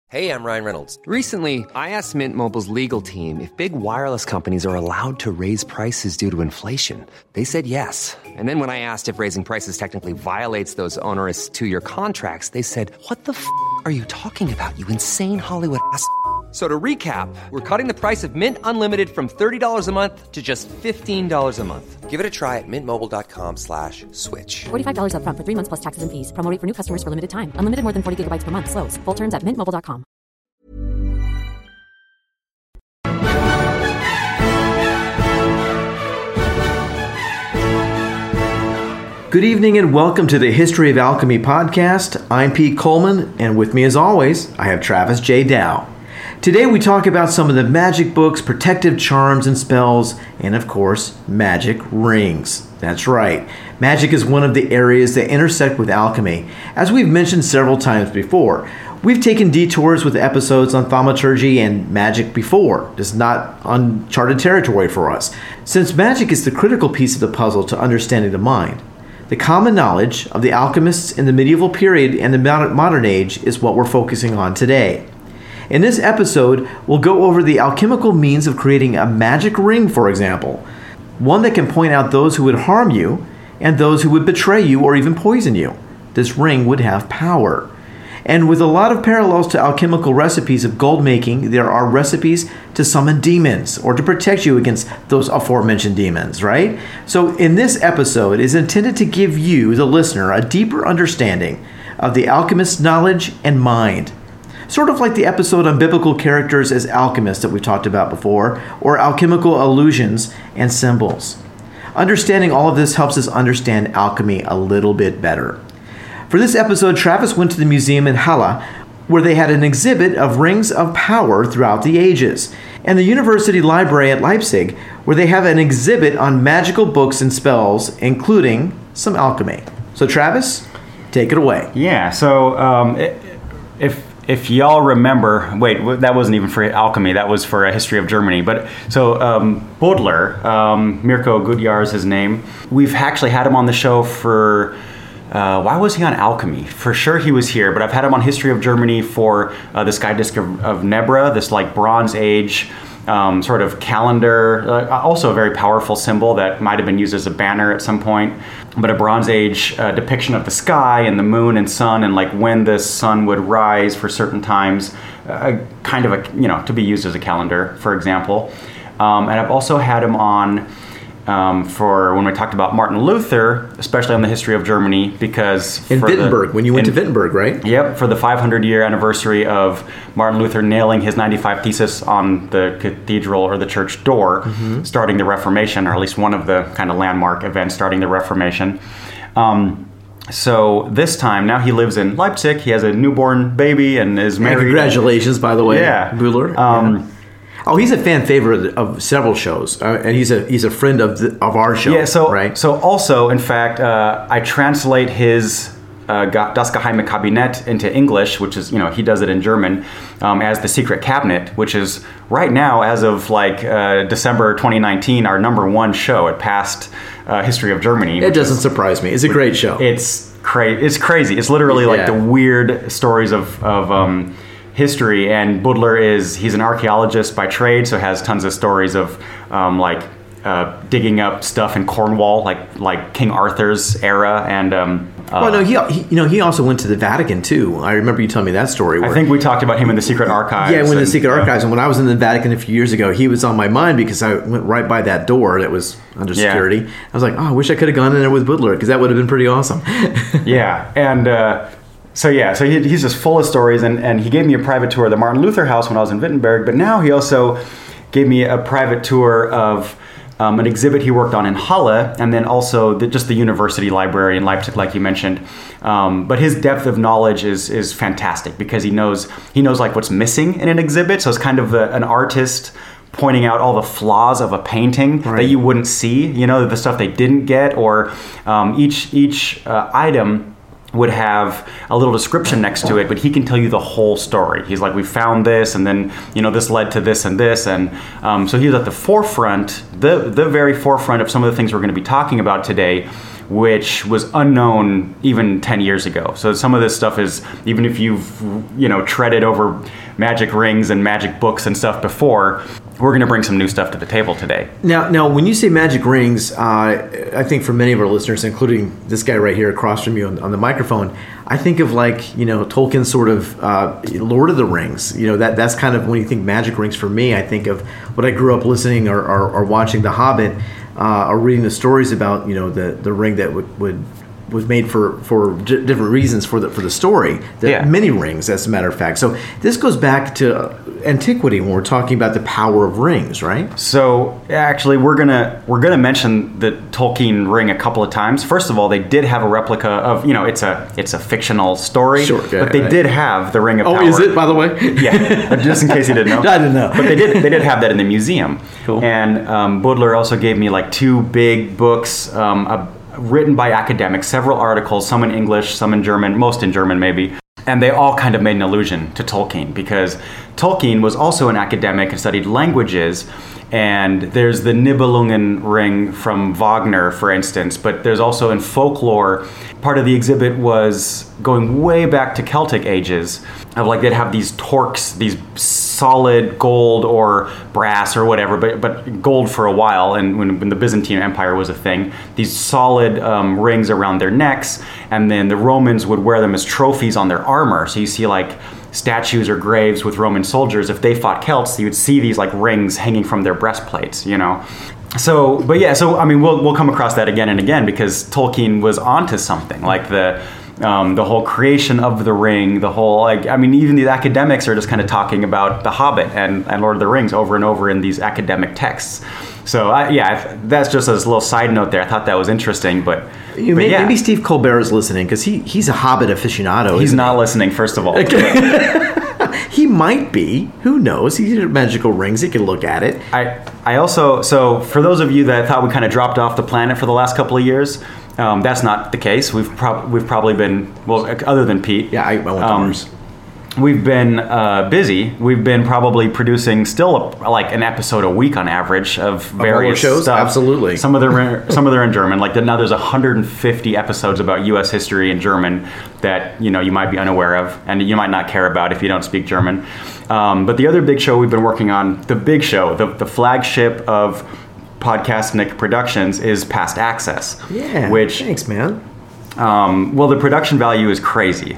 Hey, I'm Ryan Reynolds. Recently, I asked Mint Mobile's legal team if big wireless companies are allowed to raise prices due to inflation. They said yes. And then when I asked if raising prices technically violates those onerous two-year contracts, they said, "What the f*** are you talking about, you insane Hollywood ass?" So to recap, we're cutting the price of Mint Unlimited from $30 a month to just $15 a month. Give it a try at mintmobile.com/switch. $45 up front for 3 months plus taxes and fees. Promo rate for new customers for limited time. Unlimited more than 40 gigabytes per month. Slows full terms at mintmobile.com. Good evening and welcome to the History of Alchemy podcast. I'm Pete Coleman, and with me as always, I have Travis J. Dow. Today we talk about some of the magic books, protective charms and spells, and of course, magic rings. That's right. Magic is one of the areas that intersect with alchemy. As we've mentioned several times before, we've taken detours with episodes on thaumaturgy and magic before. This is not uncharted territory for us, since magic is the critical piece of the puzzle to understanding the mind. The common knowledge of the alchemists in the medieval period and the modern age is what we're focusing on today. In this episode, we'll go over the alchemical means of creating a magic ring, for example. One that can point out those who would harm you and those who would betray you or even poison you. This ring would have power. And with a lot of parallels to alchemical recipes of gold making, there are recipes to summon demons or to protect you against those aforementioned demons, right? So in this episode is intended to give you, the listener, a deeper understanding of the alchemist's knowledge and mind. Sort of like the episode on biblical characters as alchemists that we've talked about before, or alchemical illusions and symbols. Understanding all of this helps us understand alchemy a little bit better. For this episode, Travis went to the museum in Halle, where they had an exhibit of rings of power throughout the ages, and the University Library at Leipzig, where they have an exhibit on magical books and spells, including some alchemy. So Travis, take it away. Yeah, so if y'all remember, wait, that wasn't even for alchemy, that was for a history of Germany. But so Bodler, Mirko Gutjahr is his name. We've actually had him on the show for, why was he on alchemy? For sure he was here, but I've had him on history of Germany for the Sky Disk of Nebra, this like Bronze Age sort of calendar, also a very powerful symbol that might have been used as a banner at some point, but a Bronze Age depiction of the sky and the moon and sun and like when the sun would rise for certain times, kind of a, to be used as a calendar, for example. And I've also had him on for when we talked about Martin Luther, especially on the history of Germany, because in Wittenberg, when you went to Wittenberg, right? Yep, for the 500-year anniversary of Martin Luther nailing his 95 Thesis on the cathedral or the church door, starting the Reformation, or at least one of the kind of landmark events starting the Reformation. So this time, now he lives in Leipzig. He has a newborn baby and is married. Congratulations, by the way, yeah. Bodler. Oh, he's a fan favorite of several shows, and he's a friend of our show. Yeah, so right? So also, in fact, I translate his Das Geheime Kabinett into English, which is, he does it in German, as The Secret Cabinet, which is right now, as of like December 2019, our number one show at Past History of Germany. It doesn't surprise me. It's a great show. It's crazy. It's literally like the weird stories of history, and Bodler he's an archaeologist by trade, so has tons of stories of digging up stuff in Cornwall, like King Arthur's era, and he also went to the Vatican too. I remember you telling me that story. I think we talked about him in the Secret Archives. Yeah, the Secret Archives, and when I was in the Vatican a few years ago, he was on my mind because I went right by that door that was under security. I was like, I wish I could have gone in there with Bodler because that would have been pretty awesome. Yeah, and. So he's just full of stories, and he gave me a private tour of the Martin Luther house when I was in Wittenberg, but now he also gave me a private tour of an exhibit he worked on in Halle, and then also just the university library in Leipzig, like you mentioned. But his depth of knowledge is fantastic because he knows like what's missing in an exhibit, so it's kind of an artist pointing out all the flaws of a painting that you wouldn't see, the stuff they didn't get, or each item would have a little description next to it, but he can tell you the whole story. He's like, we found this, and then, this led to this and this. And so he was at the forefront, the very forefront of some of the things we're going to be talking about today, which was unknown even 10 years ago. So some of this stuff is, even if you've, treaded over magic rings and magic books and stuff before, we're going to bring some new stuff to the table today. Now, when you say magic rings, I think for many of our listeners, including this guy right here across from you on the microphone, I think of Tolkien's sort of Lord of the Rings. That's kind of when you think magic rings for me. I think of what I grew up listening or watching The Hobbit, or reading the stories about the ring that was made for different reasons for the story. Many rings, as a matter of fact. So this goes back to antiquity when we're talking about the power of rings, right? So actually, we're gonna mention the Tolkien ring a couple of times. First of all, they did have a replica of it's a fictional story, sure, but they did have the Ring of Power. Oh, is it, by the way? Yeah, just in case you didn't know. I didn't know. But they did have that in the museum. Cool. And Baudelaire also gave me two big books. Written by academics, several articles, some in English, some in German, most in German maybe. And they all kind of made an allusion to Tolkien, because Tolkien was also an academic and studied languages. And there's the Nibelungen ring from Wagner, for instance, but there's also in folklore, part of the exhibit was going way back to Celtic ages, of they'd have these torques, these solid gold or brass or whatever, but gold for a while, and when the Byzantine Empire was a thing, these solid rings around their necks, and then the Romans would wear them as trophies on their armor. So you see statues or graves with Roman soldiers. If they fought Celts, you would see these rings hanging from their breastplates, So we'll come across that again and again, because Tolkien was onto something, the whole creation of the ring, the whole, even these academics are just kind of talking about The Hobbit and Lord of the Rings over and over in these academic texts. So that's just a little side note there. I thought that was interesting, but maybe Steve Colbert is listening, because he's a Hobbit aficionado. He's not listening, first of all. He might be. Who knows? He's got magical rings. He can look at it. I also, so for those of you that thought we kind of dropped off the planet for the last couple of years, that's not the case. We've probably been, other than Pete. Yeah, I went to Mars. We've been busy. We've been probably producing still an episode a week on average of various shows. Stuff. Absolutely. Some of them are in German. Now there's 150 episodes about U.S. history in German that you might be unaware of, and you might not care about if you don't speak German. But the other big show we've been working on, the big show, the flagship of Podcastnik Productions, is Past Access. Yeah. Thanks, man. The production value is crazy.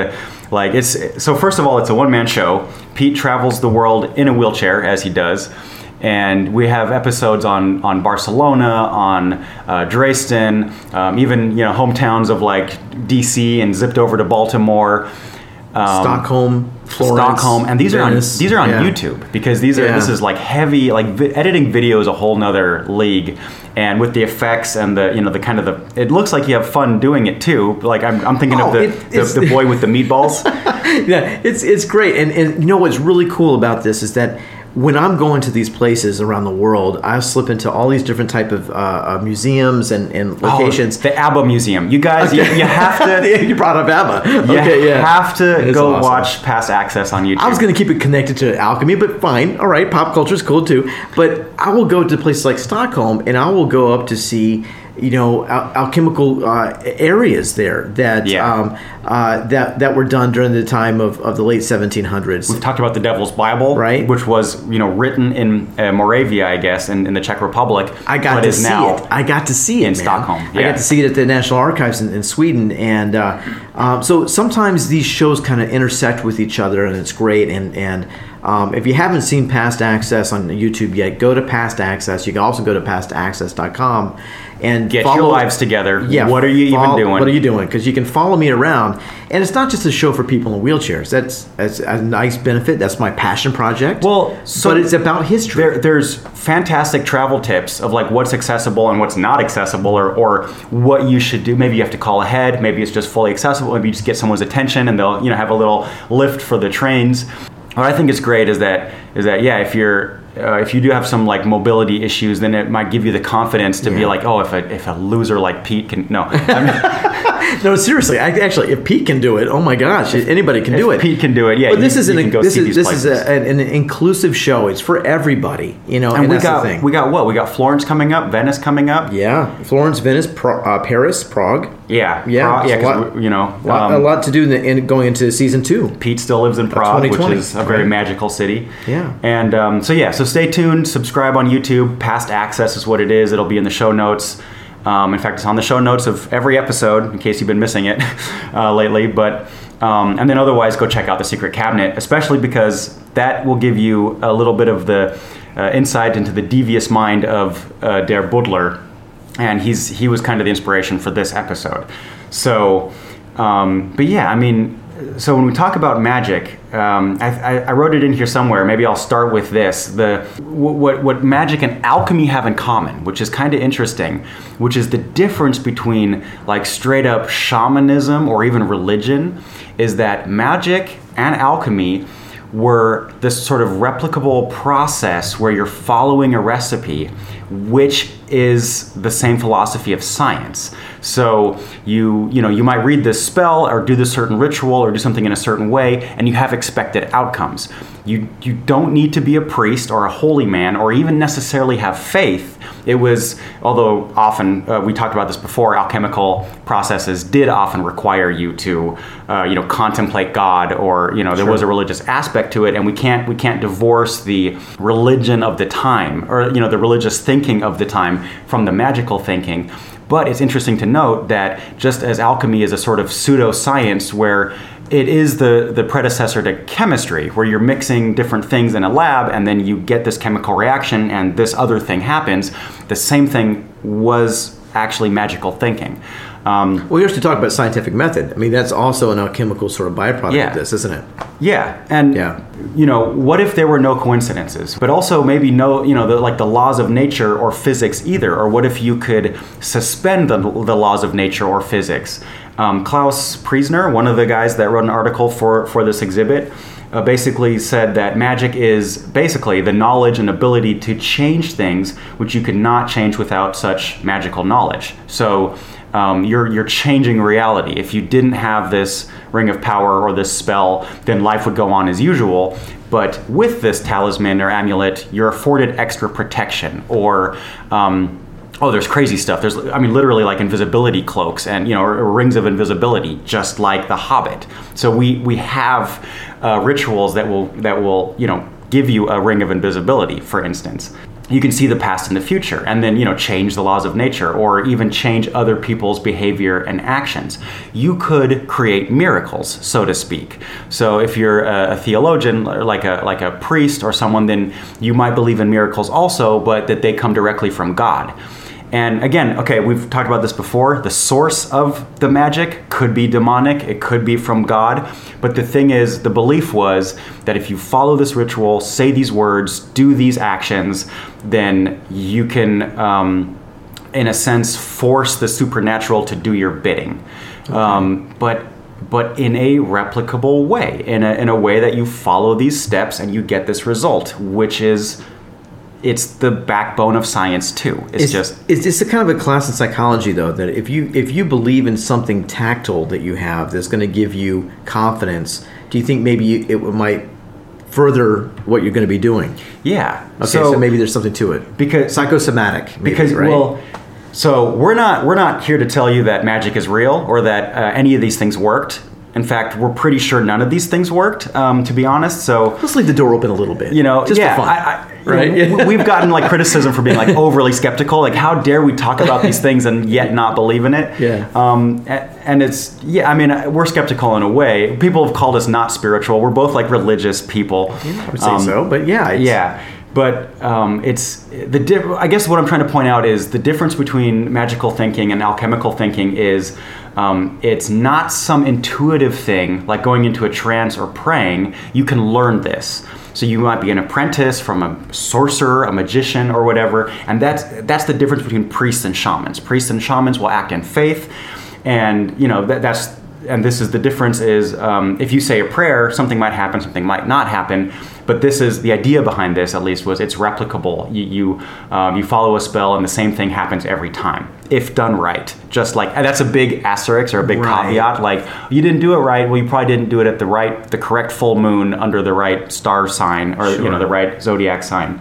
So first of all, it's a one-man show. Pete travels the world in a wheelchair, as he does, and we have episodes on Barcelona, on Dresden, even hometowns of DC, and zipped over to Baltimore, Stockholm, Florence, and these Venice. are on YouTube, because this is heavy, editing video is a whole nother league, and with the effects and it looks like you have fun doing it too. I'm thinking of the boy with the meatballs. Yeah, it's great, and what's really cool about this is that when I'm going to these places around the world, I slip into all these different type of museums and locations. The ABBA Museum. You guys, you have to... You brought up ABBA. You have to go watch Past Access on YouTube. I was going to keep it connected to alchemy, but fine. All right, pop culture is cool too. But I will go to places like Stockholm, and I will go up to see alchemical areas there that that were done during the time of the late 1700s. We've talked about the Devil's Bible, right? Which was written in Moravia, I guess, in the Czech Republic. I got to see it. I got to see it in Stockholm. Yeah. I got to see it at the National Archives in Sweden, and so sometimes these shows kind of intersect with each other, and it's great. And if you haven't seen Past Access on YouTube yet, go to Past Access. You can also go to pastaccess.com. And get your lives together. Yeah, what are you even doing? What are you doing? Because you can follow me around, and it's not just a show for people in wheelchairs. That's a nice benefit. That's my passion project. But it's about history. There's fantastic travel tips of what's accessible and what's not accessible, or what you should do. Maybe you have to call ahead. Maybe it's just fully accessible. Maybe you just get someone's attention, and they'll have a little lift for the trains. What I think is great is that is that if you do have some like mobility issues, then it might give you the confidence to be like, oh, if a loser like Pete can, no. No, seriously. Actually, if Pete can do it, oh my gosh, anybody can do it. Pete can do it, yeah. But this is an inclusive show. It's for everybody, And that's the thing. We got what? We got Florence coming up, Venice coming up. Yeah, Florence, Venice, Paris, Prague. Yeah, a lot to do in going into season 2. Pete still lives in Prague, which is a very magical city. Yeah, and so stay tuned. Subscribe on YouTube. Past access is what it is. It'll be in the show notes. In fact, it's on the show notes of every episode, in case you've been missing it lately. But and then otherwise, go check out The Secret Cabinet, especially because that will give you a little bit of the insight into the devious mind of Der Buddler, and he was kind of the inspiration for this episode. So, but yeah, I mean, so when we talk about magic, I wrote it in here somewhere. Maybe I'll start with this: what magic and alchemy have in common, which is kind of interesting, which is the difference between like straight up shamanism or even religion, is that magic and alchemy were this sort of replicable process where you're following a recipe, which is the same philosophy of science. So you might read this spell or do this certain ritual or do something in a certain way, and you have expected outcomes. You don't need to be a priest or a holy man or even necessarily have faith. It was, although often we talked about this before, alchemical processes did often require you to contemplate God, or there was a religious aspect to it, and we can't divorce the religion of the time, or the religious thinking of the time, from the magical thinking. But it's interesting to note that just as alchemy is a sort of pseudoscience where it is the predecessor to chemistry, where you're mixing different things in a lab and then you get this chemical reaction and this other thing happens, the same thing was actually magical thinking. We used to talk about scientific method. I mean, that's also an alchemical sort of byproduct of this, isn't it? Yeah, and what if there were no coincidences, but also maybe the laws of nature or physics either, or what if you could suspend the laws of nature or physics? Klaus Priesner, one of the guys that wrote an article for this exhibit, basically said that magic is basically the knowledge and ability to change things which you could not change without such magical knowledge. So you're changing reality. If you didn't have this ring of power or this spell, then life would go on as usual. But with this talisman or amulet, you're afforded extra protection, or there's crazy stuff. There's, literally like invisibility cloaks and, or rings of invisibility, just like The Hobbit. So we have rituals that will give you a ring of invisibility, for instance. You can see the past and the future, and then change the laws of nature, or even change other people's behavior and actions. You could create miracles, so to speak. So if you're a theologian, like a priest or someone, then you might believe in miracles also, but that they come directly from God. And again, okay, we've talked about this before. The source of the magic could be demonic. It could be from God. But the thing is, the belief was that if you follow this ritual, say these words, do these actions, then you can, in a sense, force the supernatural to do your bidding. Okay. But in a replicable way, in a way that you follow these steps and you get this result, which is... It's the backbone of science too. It's a kind of a class in psychology, though, that if you believe in something tactile that you have that's going to give you confidence, do you think maybe it might further what you're going to be doing? Yeah. Okay, so maybe there's something to it. Because psychosomatic. Maybe, right? So we're not here to tell you that magic is real or that any of these things worked. In fact, we're pretty sure none of these things worked, to be honest. So let's leave the door open a little bit. Just for fun. Right? We've gotten criticism for being overly skeptical. How dare we talk about these things and yet not believe in it? Yeah. And it's we're skeptical in a way. People have called us not spiritual. We're both religious people. Yeah, I would say so, but yeah. But it's I guess what I'm trying to point out is the difference between magical thinking and alchemical thinking is it's not some intuitive thing like going into a trance or praying. You can learn this. So you might be an apprentice from a sorcerer, a magician, or whatever, and that's the difference between priests and shamans. Priests and shamans will act in faith, and that's this is the difference is if you say a prayer, something might happen, something might not happen. But this is the idea behind this, at least, was it's replicable. You follow a spell and the same thing happens every time, if done right. Just like, and that's a big asterisk or a big caveat. Like, you didn't do it right. Well, you probably didn't do it at the correct full moon under the right star sign or the right zodiac sign,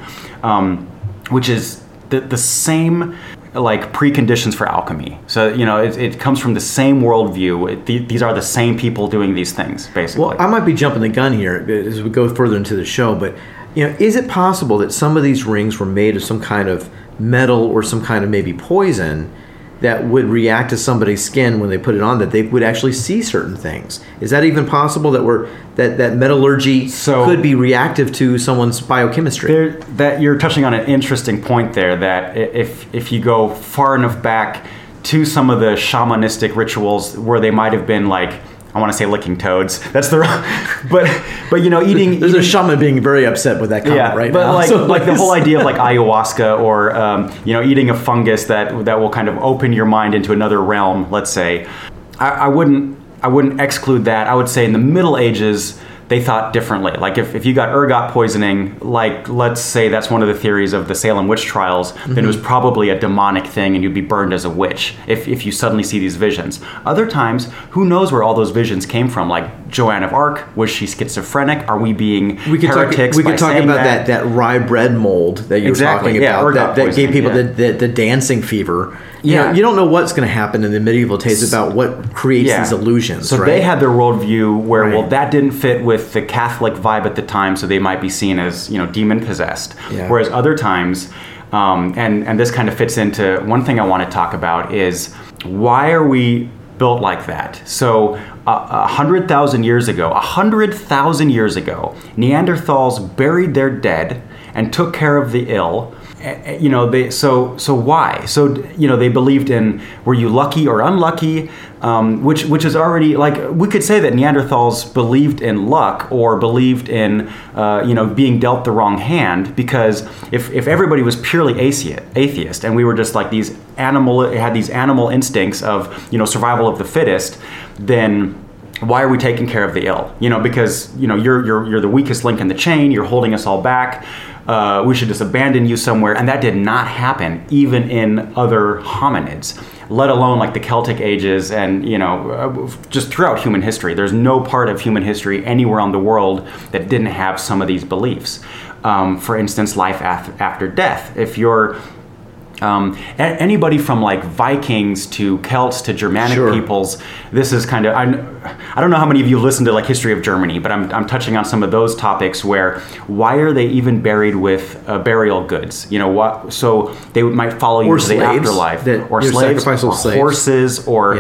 which is the same like preconditions for alchemy. So it comes from the same worldview. These are the same people doing these things, basically. Well, I might be jumping the gun here as we go further into the show, but is it possible that some of these rings were made of some kind of metal or some kind of maybe poison that would react to somebody's skin when they put it on, that they would actually see certain things? Is that even possible that metallurgy could be reactive to someone's biochemistry? That you're touching on an interesting point there, that if you go far enough back to some of the shamanistic rituals where they might have been like, I want to say licking toads. That's the wrong, but eating. There's a shaman being very upset with that comment right now. But like the whole idea of like ayahuasca or eating a fungus that will kind of open your mind into another realm. Let's say, I wouldn't exclude that. I would say in the Middle Ages they thought differently. Like if you got ergot poisoning, like let's say that's one of the theories of the Salem witch trials, then it was probably a demonic thing and you'd be burned as a witch if you suddenly see these visions. Other times, who knows where all those visions came from? Like Joan of Arc, was she schizophrenic? Are we being heretics? We could talk about that rye bread mold that you were talking about that gave people the dancing fever. You don't know what's going to happen in the medieval days about what creates these illusions. So they had their worldview where, well, that didn't fit with the Catholic vibe at the time, so they might be seen as, demon possessed. Yeah. Whereas other times, and this kind of fits into one thing I want to talk about is, why are we built like that? So 100,000 years ago, Neanderthals buried their dead and took care of the ill. So why? So they believed in, were you lucky or unlucky? Which is already, like, we could say that Neanderthals believed in luck or believed in being dealt the wrong hand, because if everybody was purely atheist and we were just like had these animal instincts of survival of the fittest, then why are we taking care of the ill? Because you're the weakest link in the chain. You're holding us all back. We should just abandon you somewhere. And that did not happen even in other hominids, let alone like the Celtic ages and, just throughout human history. There's no part of human history anywhere on the world that didn't have some of these beliefs. For instance, life after death. If you're anybody from like Vikings to Celts to Germanic peoples, this is kind of, I don't know how many of you listen to like History of Germany, but I'm touching on some of those topics where, why are they even buried with burial goods? So they might follow you to the afterlife, or slaves, or horses, or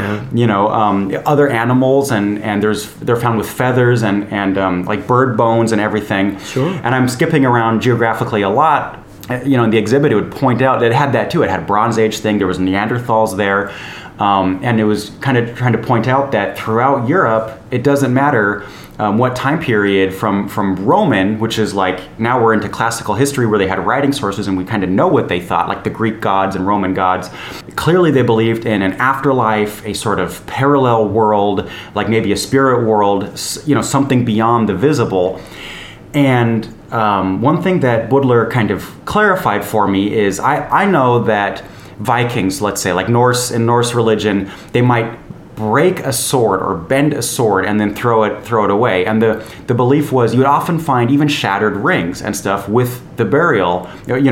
other animals, and they're found with feathers and like bird bones and everything. Sure. And I'm skipping around geographically a lot. In the exhibit, it would point out that it had that too. It had a Bronze Age thing. There was Neanderthals there. And it was kind of trying to point out that throughout Europe, it doesn't matter what time period from Roman, which is like, now we're into classical history where they had writing sources and we kind of know what they thought, like the Greek gods and Roman gods. Clearly they believed in an afterlife, a sort of parallel world, like maybe a spirit world, something beyond the visible. And one thing that Budler kind of clarified for me is, I know that Vikings, let's say, like in Norse religion, they might break a sword or bend a sword and then throw it away. And the belief was you would often find even shattered rings and stuff with the burial,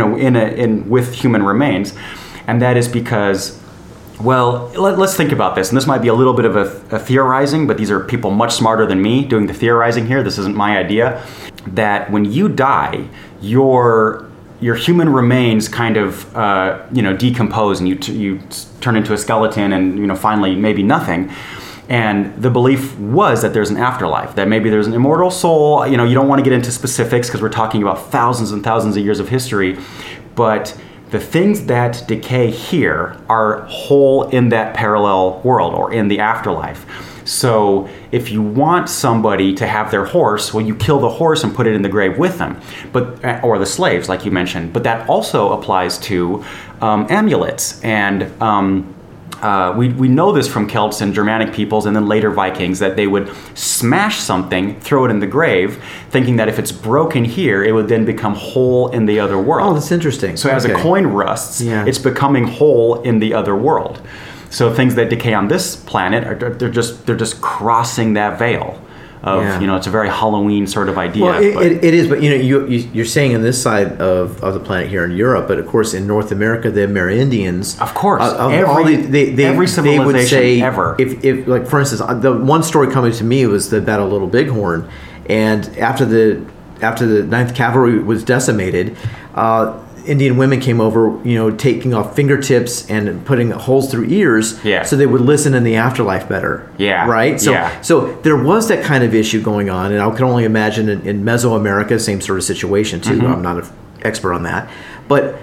with human remains. And that is because, well, let's think about this. And this might be a little bit of a theorizing, but these are people much smarter than me doing the theorizing here. This isn't my idea. That when you die, your human remains kind of decompose, and you turn into a skeleton, and finally maybe nothing. And the belief was that there's an afterlife, that maybe there's an immortal soul. You don't want to get into specifics because we're talking about thousands and thousands of years of history, but the things that decay here are whole in that parallel world or in the afterlife. So if you want somebody to have their horse, well, you kill the horse and put it in the grave with them, or the slaves, like you mentioned. But that also applies to amulets and we know this from Celts and Germanic peoples and then later Vikings, that they would smash something, throw it in the grave, thinking that if it's broken here, it would then become whole in the other world. Oh, that's interesting. So as a coin rusts, Yeah. it's becoming whole in the other world. So things that decay on this planet, they're just crossing that veil. Of, it's a very Halloween sort of idea. Well, it is, but you're saying on this side of the planet here in Europe, but of course in North America, the Amerindians, of course, every civilization they would say, ever. If like for instance, the one story coming to me was the Battle of Little Bighorn, and after the 9th Cavalry was decimated, Indian women came over, taking off fingertips and putting holes through ears, so they would listen in the afterlife better. Yeah. Right? So there was that kind of issue going on, and I can only imagine in Mesoamerica, same sort of situation too. Mm-hmm. I'm not an expert on that. But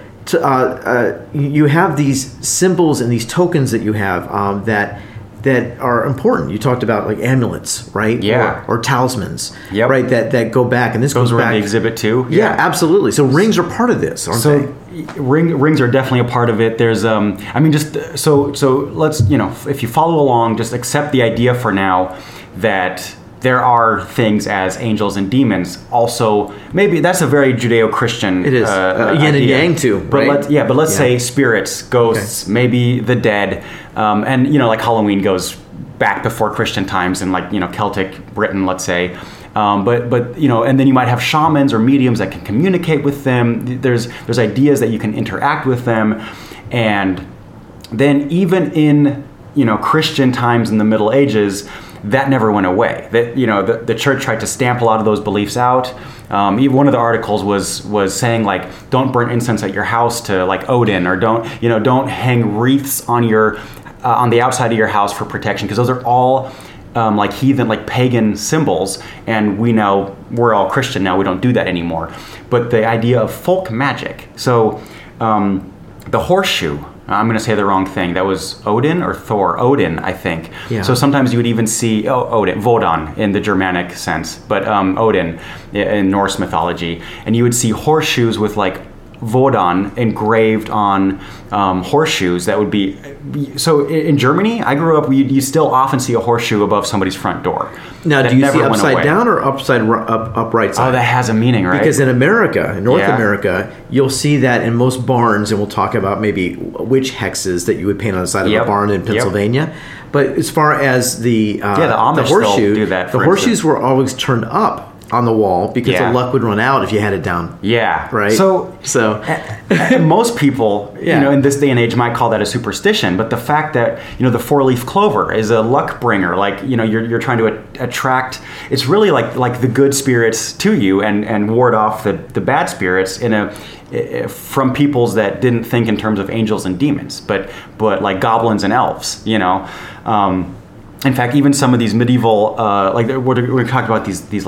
you have these symbols and these tokens that you have that are important. You talked about like amulets, right? Yeah. Or talismans, yep. Right? That go back, and this those goes were back. in the exhibit too. Yeah, absolutely. So rings are part of this, aren't they? Rings are definitely a part of it. There's, so let's, if you follow along, just accept the idea for now that there are things as angels and demons. Also, maybe that's a very Judeo-Christian. It is yin and yang too, but right? Let's say spirits, ghosts, maybe the dead, and like Halloween goes back before Christian times in Celtic Britain, let's say. But and then you might have shamans or mediums that can communicate with them. There's ideas that you can interact with them, and then even in Christian times in the Middle Ages, that never went away. That the church tried to stamp a lot of those beliefs out. Even one of the articles was saying don't burn incense at your house to Odin, or don't hang wreaths on on the outside of your house for protection, because those are all heathen, pagan symbols, and we're all Christian now. We don't do that anymore. But the idea of folk magic. So the horseshoe. I'm going to say the wrong thing. That was Odin or Thor? Odin, I think. Yeah. So sometimes you would even see Odin, Wodan in the Germanic sense, but Odin in Norse mythology, and you would see horseshoes with Wodan engraved on horseshoes. That would be so. In Germany, I grew up. You still often see a horseshoe above somebody's front door. Now, do you see upside down or upright side? Oh, that has a meaning, right? Because in America, in North America, you'll see that in most barns, and we'll talk about maybe witch hexes that you would paint on the side of a barn in Pennsylvania. Yep. But as far as the Amish the horseshoe, do that, the horseshoes were always turned up on the wall because the luck would run out if you had it down. Yeah. Right? So most people, in this day and age might call that a superstition, but the fact that, the four-leaf clover is a luck bringer, you're trying to attract, it's really like the good spirits to you and ward off the bad spirits from peoples that didn't think in terms of angels and demons, but like goblins and elves, In fact, even some of these medieval, we're talking about these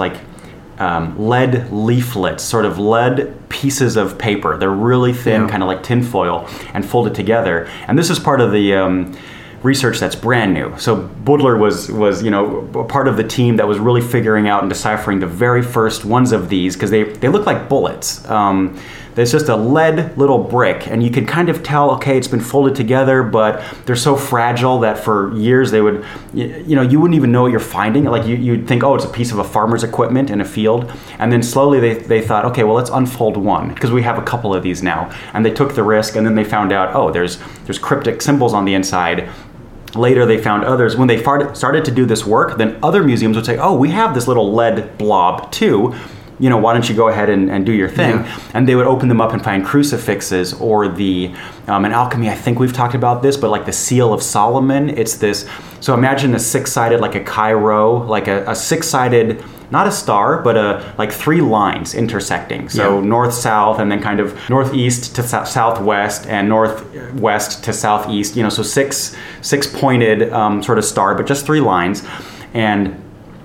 lead leaflets, sort of lead pieces of paper. They're really thin, kind of like tinfoil, and folded together. And this is part of the research that's brand new. So Bodler was part of the team that was really figuring out and deciphering the very first ones of these, because they look like bullets. There's just a lead little brick, and you can kind of tell, okay, it's been folded together, but they're so fragile that for years they would, you wouldn't even know what you're finding. You'd think, oh, it's a piece of a farmer's equipment in a field. And then slowly they thought, okay, well, let's unfold one, because we have a couple of these now. And they took the risk, and then they found out, oh, there's cryptic symbols on the inside. Later, they found others. When they started to do this work, then other museums would say, oh, we have this little lead blob too. Why don't you go ahead and do your thing? Yeah. And they would open them up and find crucifixes, or in alchemy, I think we've talked about this, but the seal of Solomon. It's this, so imagine a six-sided, like a Chi-Rho, like a six-sided, not a star, but three lines intersecting. So north-south, and then kind of northeast to southwest, and northwest to southeast, so six-pointed sort of star, but just three lines. And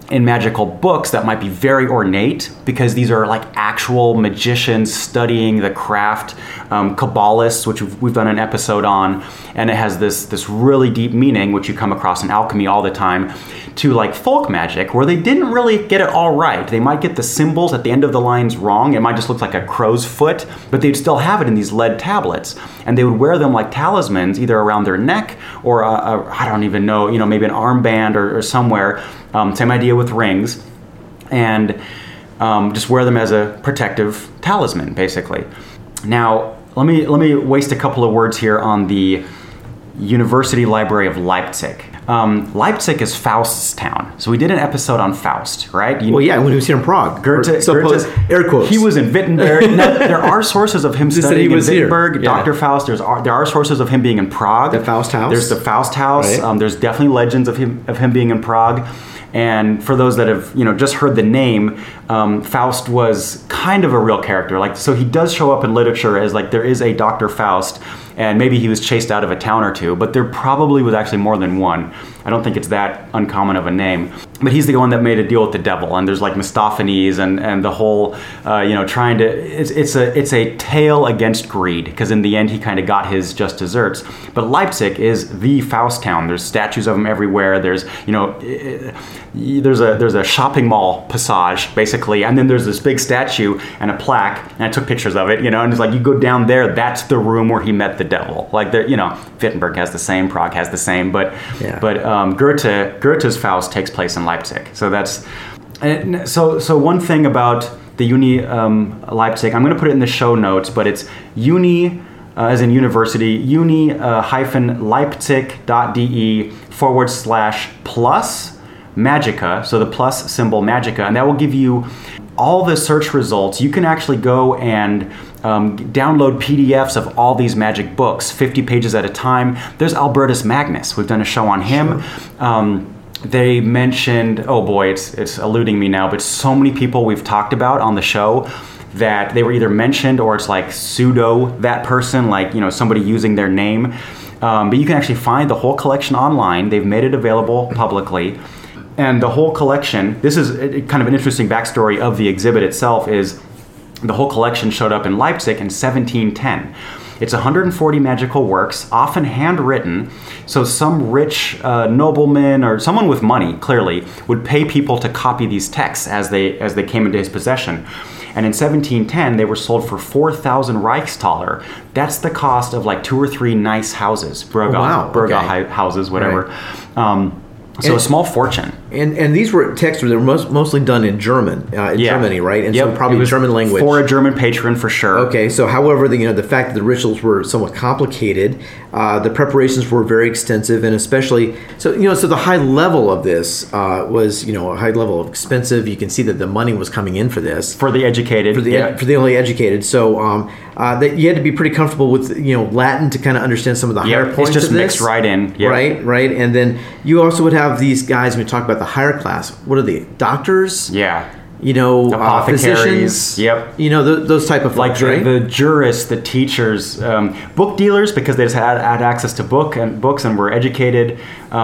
in magical books that might be very ornate, because these are like actual magicians studying the craft, Kabbalists, which we've done an episode on, and it has this really deep meaning, which you come across in alchemy all the time, to like folk magic, where they didn't really get it all right. They might get the symbols at the end of the lines wrong. It might just look like a crow's foot, but they'd still have it in these lead tablets, and they would wear them like talismans, either around their neck or I don't even know, maybe an armband or somewhere. Same idea with rings, and just wear them as a protective talisman, basically. Now, let me waste a couple of words here on the University Library of Leipzig. Leipzig is Faust's town, so we did an episode on Faust, right? When he was here in Prague. Goethe, air quotes. He was in Wittenberg. Now, there are sources of him studying in Wittenberg. Yeah. Dr. Faust. There are sources of him being in Prague. The Faust House. There's the Faust House. Right. There's definitely legends of him being in Prague. And for those that have just heard the name, Faust was kind of a real character. So he does show up in literature as there is a Dr. Faust, and maybe he was chased out of a town or two, but there probably was actually more than one. I don't think it's that uncommon of a name. But he's the one that made a deal with the devil, and there's Mephistopheles and the whole, trying to. It's a tale against greed, because in the end he kind of got his just desserts. But Leipzig is the Faust town. There's statues of him everywhere. There's there's a shopping mall passage basically, and then there's this big statue and a plaque, and I took pictures of it, and it's you go down there, that's the room where he met the devil. Wittenberg has the same, Prague has the same, but Goethe's Faust takes place in Leipzig. So that's so one thing about the Uni Leipzig, I'm going to put it in the show notes, but it's uni as in university, uni-leipzig.de/+ Magica, so the plus symbol Magica, and that will give you all the search results. You can actually go and download PDFs of all these magic books, 50 pages at a time. There's Albertus Magnus. We've done a show on him. Sure. They mentioned, oh boy, it's eluding me now, but so many people we've talked about on the show that they were either mentioned or it's pseudo that person, somebody using their name. But you can actually find the whole collection online. They've made it available publicly. And the whole collection, this is kind of an interesting backstory of the exhibit itself, is the whole collection showed up in Leipzig in 1710. It's 140 magical works, often handwritten, so some rich nobleman or someone with money, clearly, would pay people to copy these texts as they came into his possession. And in 1710, they were sold for 4,000 Reichstaler. That's the cost of 2 or 3 nice houses, Bürger houses, whatever. Right. So a small fortune. And these were texts that were mostly done in German, Germany, right? And so probably German language. For a German patron, for sure. Okay, so however, the fact that the rituals were somewhat complicated, the preparations were very extensive, and especially, so the high level of this was, a high level of expensive. You can see that the money was coming in for this. For the educated. For the only educated. So that you had to be pretty comfortable with, Latin to kind of understand some of the higher points of this. It's just mixed right in. Yep. Right. And then you also would have these guys, when we talk about the higher class, what are they? Doctors? Yeah. Physicians? Yep. Those type of folks, right? The jurists, the teachers, book dealers, because they just had access to books and were educated.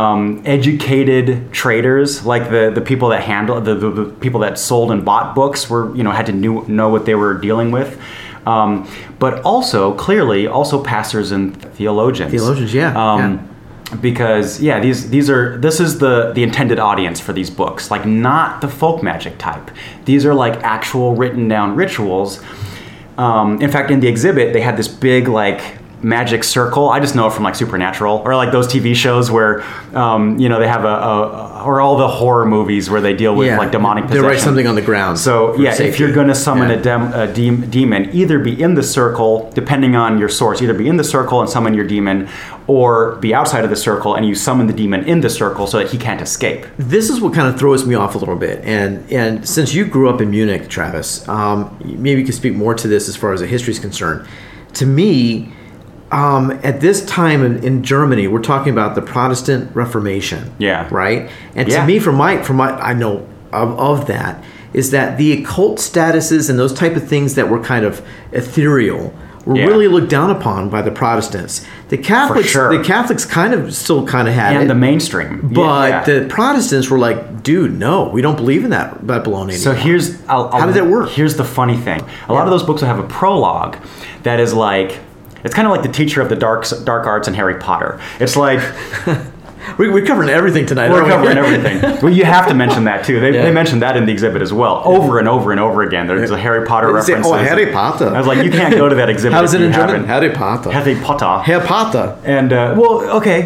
Educated traders, like the people that handled the people that sold and bought books were, had to know what they were dealing with. But also, clearly, pastors and theologians. Because this is the intended audience for these books, not the folk magic type. These are actual written down rituals. In fact, in the exhibit, they had this big magic circle. I just know it from Supernatural or those TV shows where they have or all the horror movies where they deal with demonic possession. They write something on the ground. So if you're going to summon a demon, either be in the circle, depending on your source, either be in the circle and summon your demon, or be outside of the circle and you summon the demon in the circle so that he can't escape. This is what kind of throws me off a little bit. And since you grew up in Munich, Travis, maybe you could speak more to this as far as the history is concerned. To me, at this time in Germany, we're talking about the Protestant Reformation. Yeah. Right? And to me, from my I know of that, is that the occult statuses and those type of things that were kind of ethereal were really looked down upon by the Protestants. The Catholics, sure. the Catholics still had And it. the mainstream. But the Protestants were like, dude, no, we don't believe in that baloney So anymore. how did that work? Here's the funny thing. A lot of those books will have a prologue that is like, it's kind of like the teacher of the dark arts in Harry Potter. It's like... We're covering everything tonight. We're aren't we? covering everything. Well, you have to mention that too. They mentioned that in the exhibit as well, over and over and over again. There's a Harry Potter They say, reference. "Oh, Harry Potter." I was like, you can't go to that exhibit. How's if it you in German? haven't. Harry Potter. Harry Potter. Harry Potter. And okay,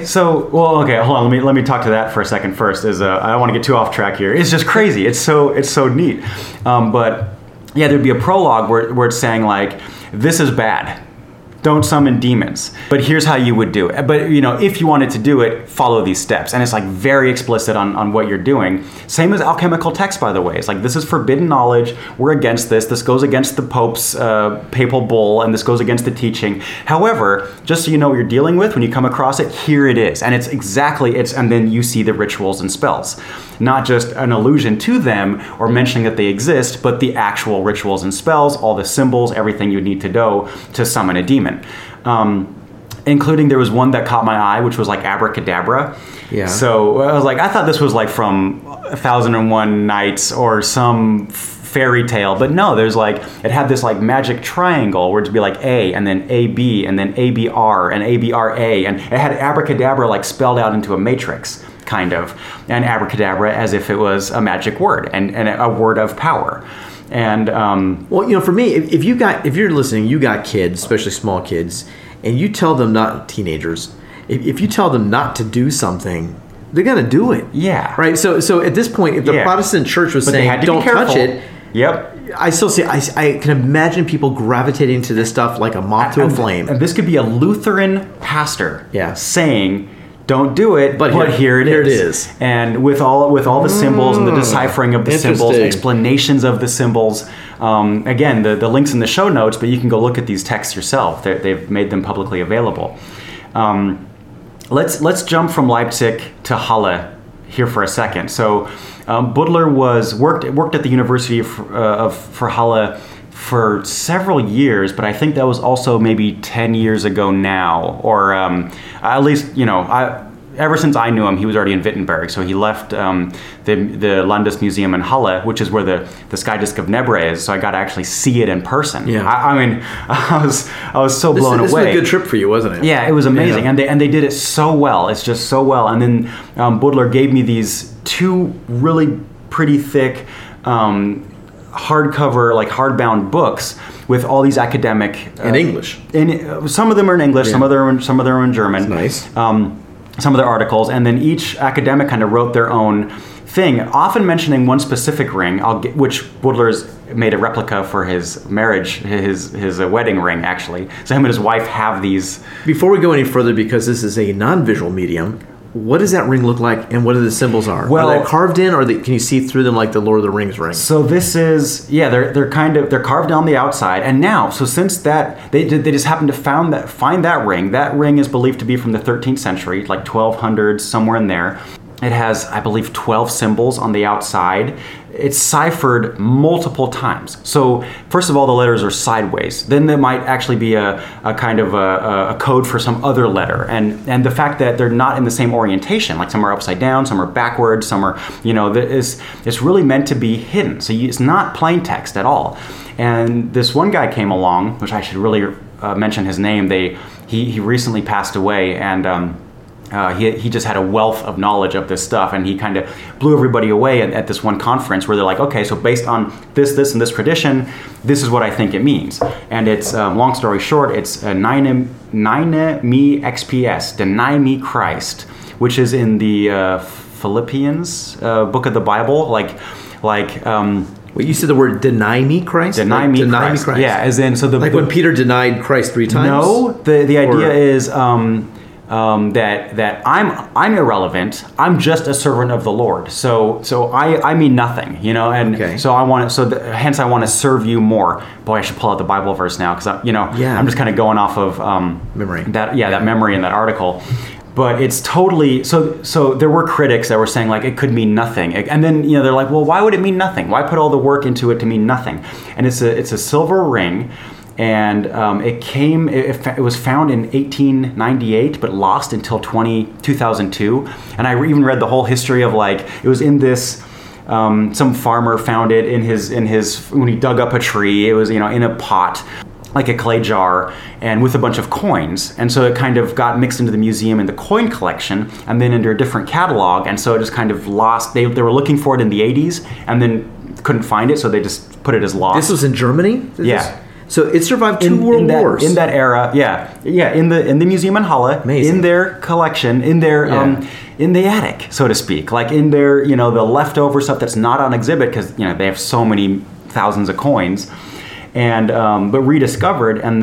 hold on. Let me talk to that for a second first. I don't want to get too off track here. It's just crazy. It's so neat. But yeah, there'd be a prologue where it's saying like, this is bad. Don't summon demons. But here's how you would do it. But if you wanted to do it, follow these steps. And it's like very explicit on what you're doing. Same as alchemical text, by the way. It's like, this is forbidden knowledge. We're against this. This goes against the Pope's papal bull, and this goes against the teaching. However, just so you know what you're dealing with when you come across it, here it is. And it's exactly and then you see the rituals and spells. Not just an allusion to them or mentioning that they exist, but the actual rituals and spells, all the symbols, everything you need to know to summon a demon. Including there was one that caught my eye, which was like abracadabra. Yeah. So I thought this was like from 1001 Nights or some fairy tale, but no, it had this like magic triangle where it'd be like A and then AB and then ABR and ABRA, and it had abracadabra like spelled out into a matrix, kind of, and abracadabra as if it was a magic word and a word of power. And well, for me, if you're listening, you got kids, especially small kids, and you tell them, not teenagers, if you tell them not to do something, they're gonna do it. Yeah. Right. So at this point, if the Protestant church was saying don't touch it, yep. I still see. I can imagine people gravitating to this stuff like a moth to a flame. And this could be a Lutheran pastor, Yeah. saying, "Don't do it," but here it is. And with all the symbols and the deciphering of the symbols, explanations of the symbols. Again, the link's in the show notes, but you can go look at these texts yourself. They've made them publicly available. Let's jump from Leipzig to Halle here for a second. So Buttler worked at the University for Halle for several years, but I think that was also maybe 10 years ago now, or at least, ever since I knew him, he was already in Wittenberg. So he left the Landesmuseum in Halle, which is where the Sky Disc of Nebra is. So I got to actually see it in person. Yeah. I was so blown away. This was a good trip for you, wasn't it? Yeah, it was amazing, Yeah. and they did it so well. It's just so well. And then Buttler gave me these two really pretty thick hardcover, like hardbound books with all these academic In English. Some of them are in English, Yeah. some of them are in German. That's nice. Some of their articles, and then each academic kind of wrote their own thing, often mentioning one specific ring, which Buttler's made a replica for his marriage, his wedding ring, actually. So him and his wife have these. Before we go any further, because this is a non-visual medium, what does that ring look like, and what are the symbols are? Well, are they carved in, or can you see through them like the Lord of the Rings ring? So this is, they're carved on the outside, and now, so since that, they just happened to find that ring. That ring is believed to be from the 13th century, like 1200s, somewhere in there. It has, I believe, 12 symbols on the outside. It's ciphered multiple times. So first of all, the letters are sideways. Then there might actually be a kind of a code for some other letter. And the fact that they're not in the same orientation, like some are upside down, some are backwards, some are, it's really meant to be hidden. So it's not plain text at all. And this one guy came along, which I should really mention his name. He recently passed away, and he just had a wealth of knowledge of this stuff, and he kind of blew everybody away at this one conference where they're like, okay, so based on this, and this tradition, this is what I think it means. And it's, long story short, it's Nine Me XPS, Deny Me Christ, which is in the Philippians book of the Bible, Wait, you said the word "deny me, Christ"? Deny me Christ. Yeah, as in, so when Peter denied Christ 3 times. No, the idea is that I'm irrelevant. I'm just a servant of the Lord. So I mean nothing, and Okay. so I want to. Hence I want to serve you more. Boy, I should pull out the Bible verse now because I'm just kind of going off of memory. That memory in that article. But it's totally so there were critics that were saying like it could mean nothing, and then they're like, well, why would it mean nothing? Why put all the work into it to mean nothing? And it's a silver ring, and it was found in 1898 but lost until 2002. And I even read the whole history of like, it was in this, some farmer found it in his when he dug up a tree. It was, in a pot, like a clay jar, and with a bunch of coins. And so it kind of got mixed into the museum in the coin collection, and then into a different catalog. And so it just kind of lost. They were looking for it in the 80s, and then couldn't find it, so they just put it as lost. This was in Germany? Yeah. So it survived two world wars. In that era, yeah, in the museum in Halle, Amazing. In their collection, in their in the attic, so to speak, like in their the leftover stuff that's not on exhibit because they have so many thousands of coins, and but rediscovered, and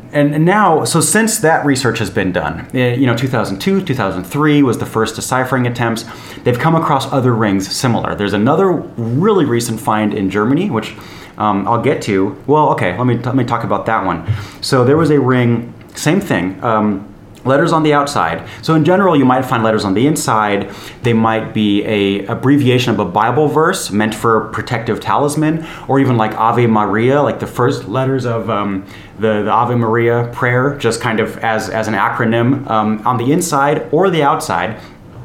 now, so since that research has been done, 2002, 2003 was the first deciphering attempts. They've come across other rings similar. There's another really recent find in Germany, which I'll get to. Well, okay, let me talk about that one. So there was a ring, same thing. Letters on the outside. So in general, you might find letters on the inside. They might be a abbreviation of a Bible verse meant for protective talisman, or even like Ave Maria, like the first letters of the Ave Maria prayer, just kind of as an acronym on the inside or the outside.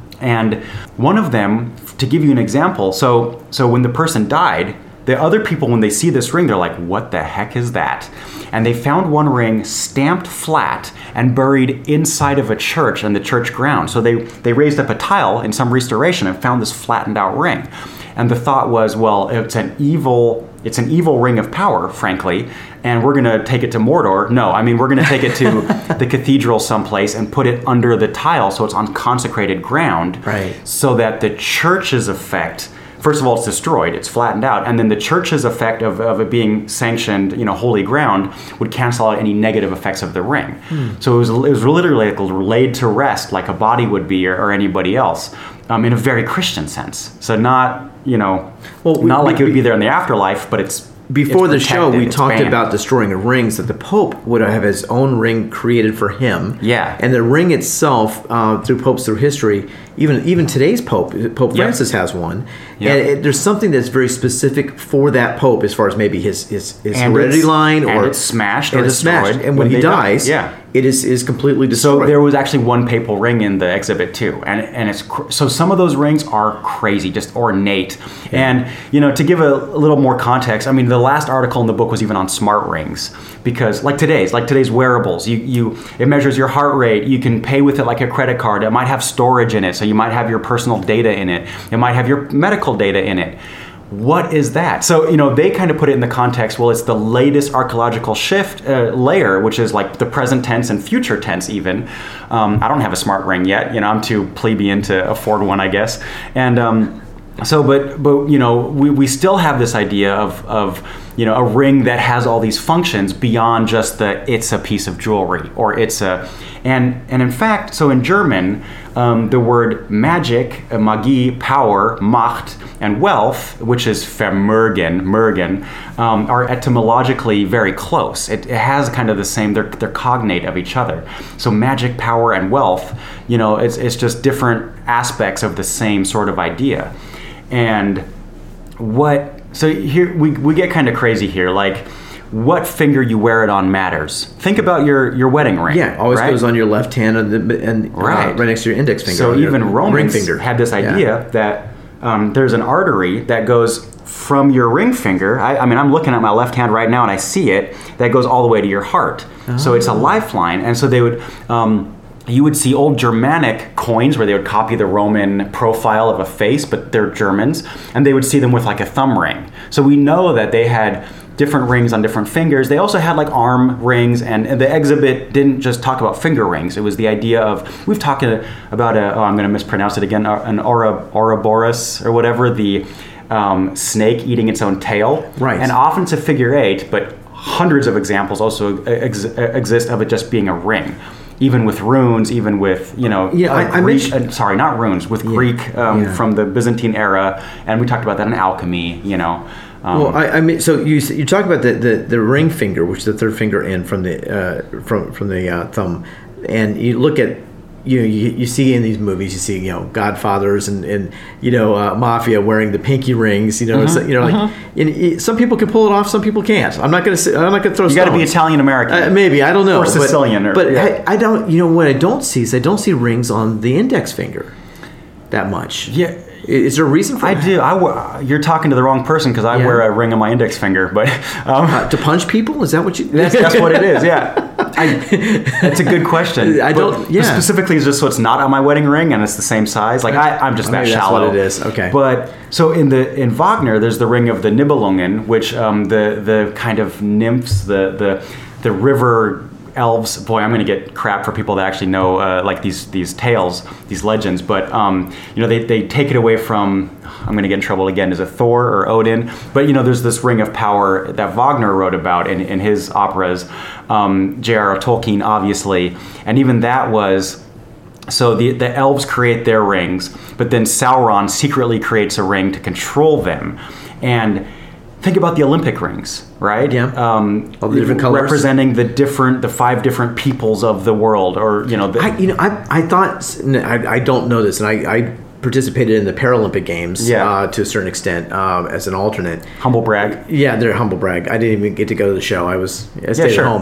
And one of them, to give you an example, so when the person died, the other people, when they see this ring, they're like, what the heck is that? And they found one ring stamped flat and buried inside of a church in the church ground. So they raised up a tile in some restoration and found this flattened out ring. And the thought was, well, it's an evil ring of power, frankly, and we're going to take it to Mordor. No, I mean, we're going to take it to the cathedral someplace and put it under the tile so it's on consecrated ground, right? So that the church's effect, first of all, it's destroyed, it's flattened out, and then the church's effect of it being sanctioned, holy ground, would cancel out any negative effects of the ring. So it was literally like laid to rest, like a body would be, or anybody else, in a very Christian sense. So not, not like it would be there in the afterlife, but it's before the show, we talked banned. about destroying rings, that the Pope would have his own ring created for him. Yeah. And the ring itself, through popes through history, even today's Pope Francis has one. Yep. And there's something that's very specific for that Pope as far as maybe his heredity line, or it's smashed or and it's destroyed. smashed. And when he dies, it is completely destroyed. So there was actually one papal ring in the exhibit too, and it's so some of those rings are crazy, just ornate. And to give a little more context, I mean, the last article in the book was even on smart rings, because like today's wearables, it measures your heart rate. You can pay with it like a credit card. It might have storage in it, so you might have your personal data in it. It might have your medical data in it. What is that? So, they kind of put it in the context, well, it's the latest archaeological shift layer, which is like the present tense and future tense even. I don't have a smart ring yet. I'm too plebeian to afford one, I guess. And we still have this idea of a ring that has all these functions beyond just it's a piece of jewelry, or it's a, and in fact, so in German, the word magic, Magie, power, Macht, and wealth, which is Vermögen, are etymologically very close. It has kind of the same, they're cognate of each other. So magic, power, and wealth, it's just different aspects of the same sort of idea. And so here we get kind of crazy here, like what finger you wear it on matters. Think about your wedding ring. Yeah, always goes on your left hand and right next to your index finger. So even Romans ring finger had this idea that there's an artery that goes from your ring finger. I mean, I'm looking at my left hand right now and I see it, that goes all the way to your heart. Oh. So it's a lifeline. And so they would... you would see old Germanic coins where they would copy the Roman profile of a face, but they're Germans, and they would see them with like a thumb ring. So we know that they had different rings on different fingers. They also had like arm rings, and the exhibit didn't just talk about finger rings. It was the idea of, we've talked about I'm going to mispronounce it again, an Ouroboros or whatever, the snake eating its own tail. Right. And often it's a figure eight, but hundreds of examples also exist of it just being a ring. Even with runes, even with, Greek, not runes, with Greek from the Byzantine era, and we talked about that in alchemy, so you talk about the ring finger, which is the third finger in from the thumb, and you look at you see in these movies, you see Godfathers and Mafia wearing the pinky rings. Like some people can pull it off, some people can't. I'm not going to throw stones. You got to be Italian American, maybe, I don't know, or Sicilian. I don't. What I don't see is I don't see rings on the index finger that much. Yeah. Is there a reason for that? I do. You're talking to the wrong person because I wear a ring on my index finger. But to punch people? Is that what you? That's what it is. Yeah. That's a good question. I don't. But specifically, it's just so it's not on my wedding ring and it's the same size. Like I'm just that shallow. That's what it is. Okay. But so in Wagner, there's the ring of the Nibelungen, which the kind of nymphs, the river elves. Boy, I'm going to get crap for people that actually know like these tales, these legends. But they take it away from. I'm going to get in trouble again. Is it Thor or Odin? But there's this ring of power that Wagner wrote about in his operas. J.R.R. Tolkien, obviously, and even that was. So the elves create their rings, but then Sauron secretly creates a ring to control them, and. Think about the Olympic rings, right? Yeah. All the different colors, representing the 5 different peoples of the world, or I thought I don't know this, and I participated in the Paralympic Games to a certain extent as an alternate. Humble brag. Yeah, they're humble brag. I didn't even get to go to the show. I stayed at home.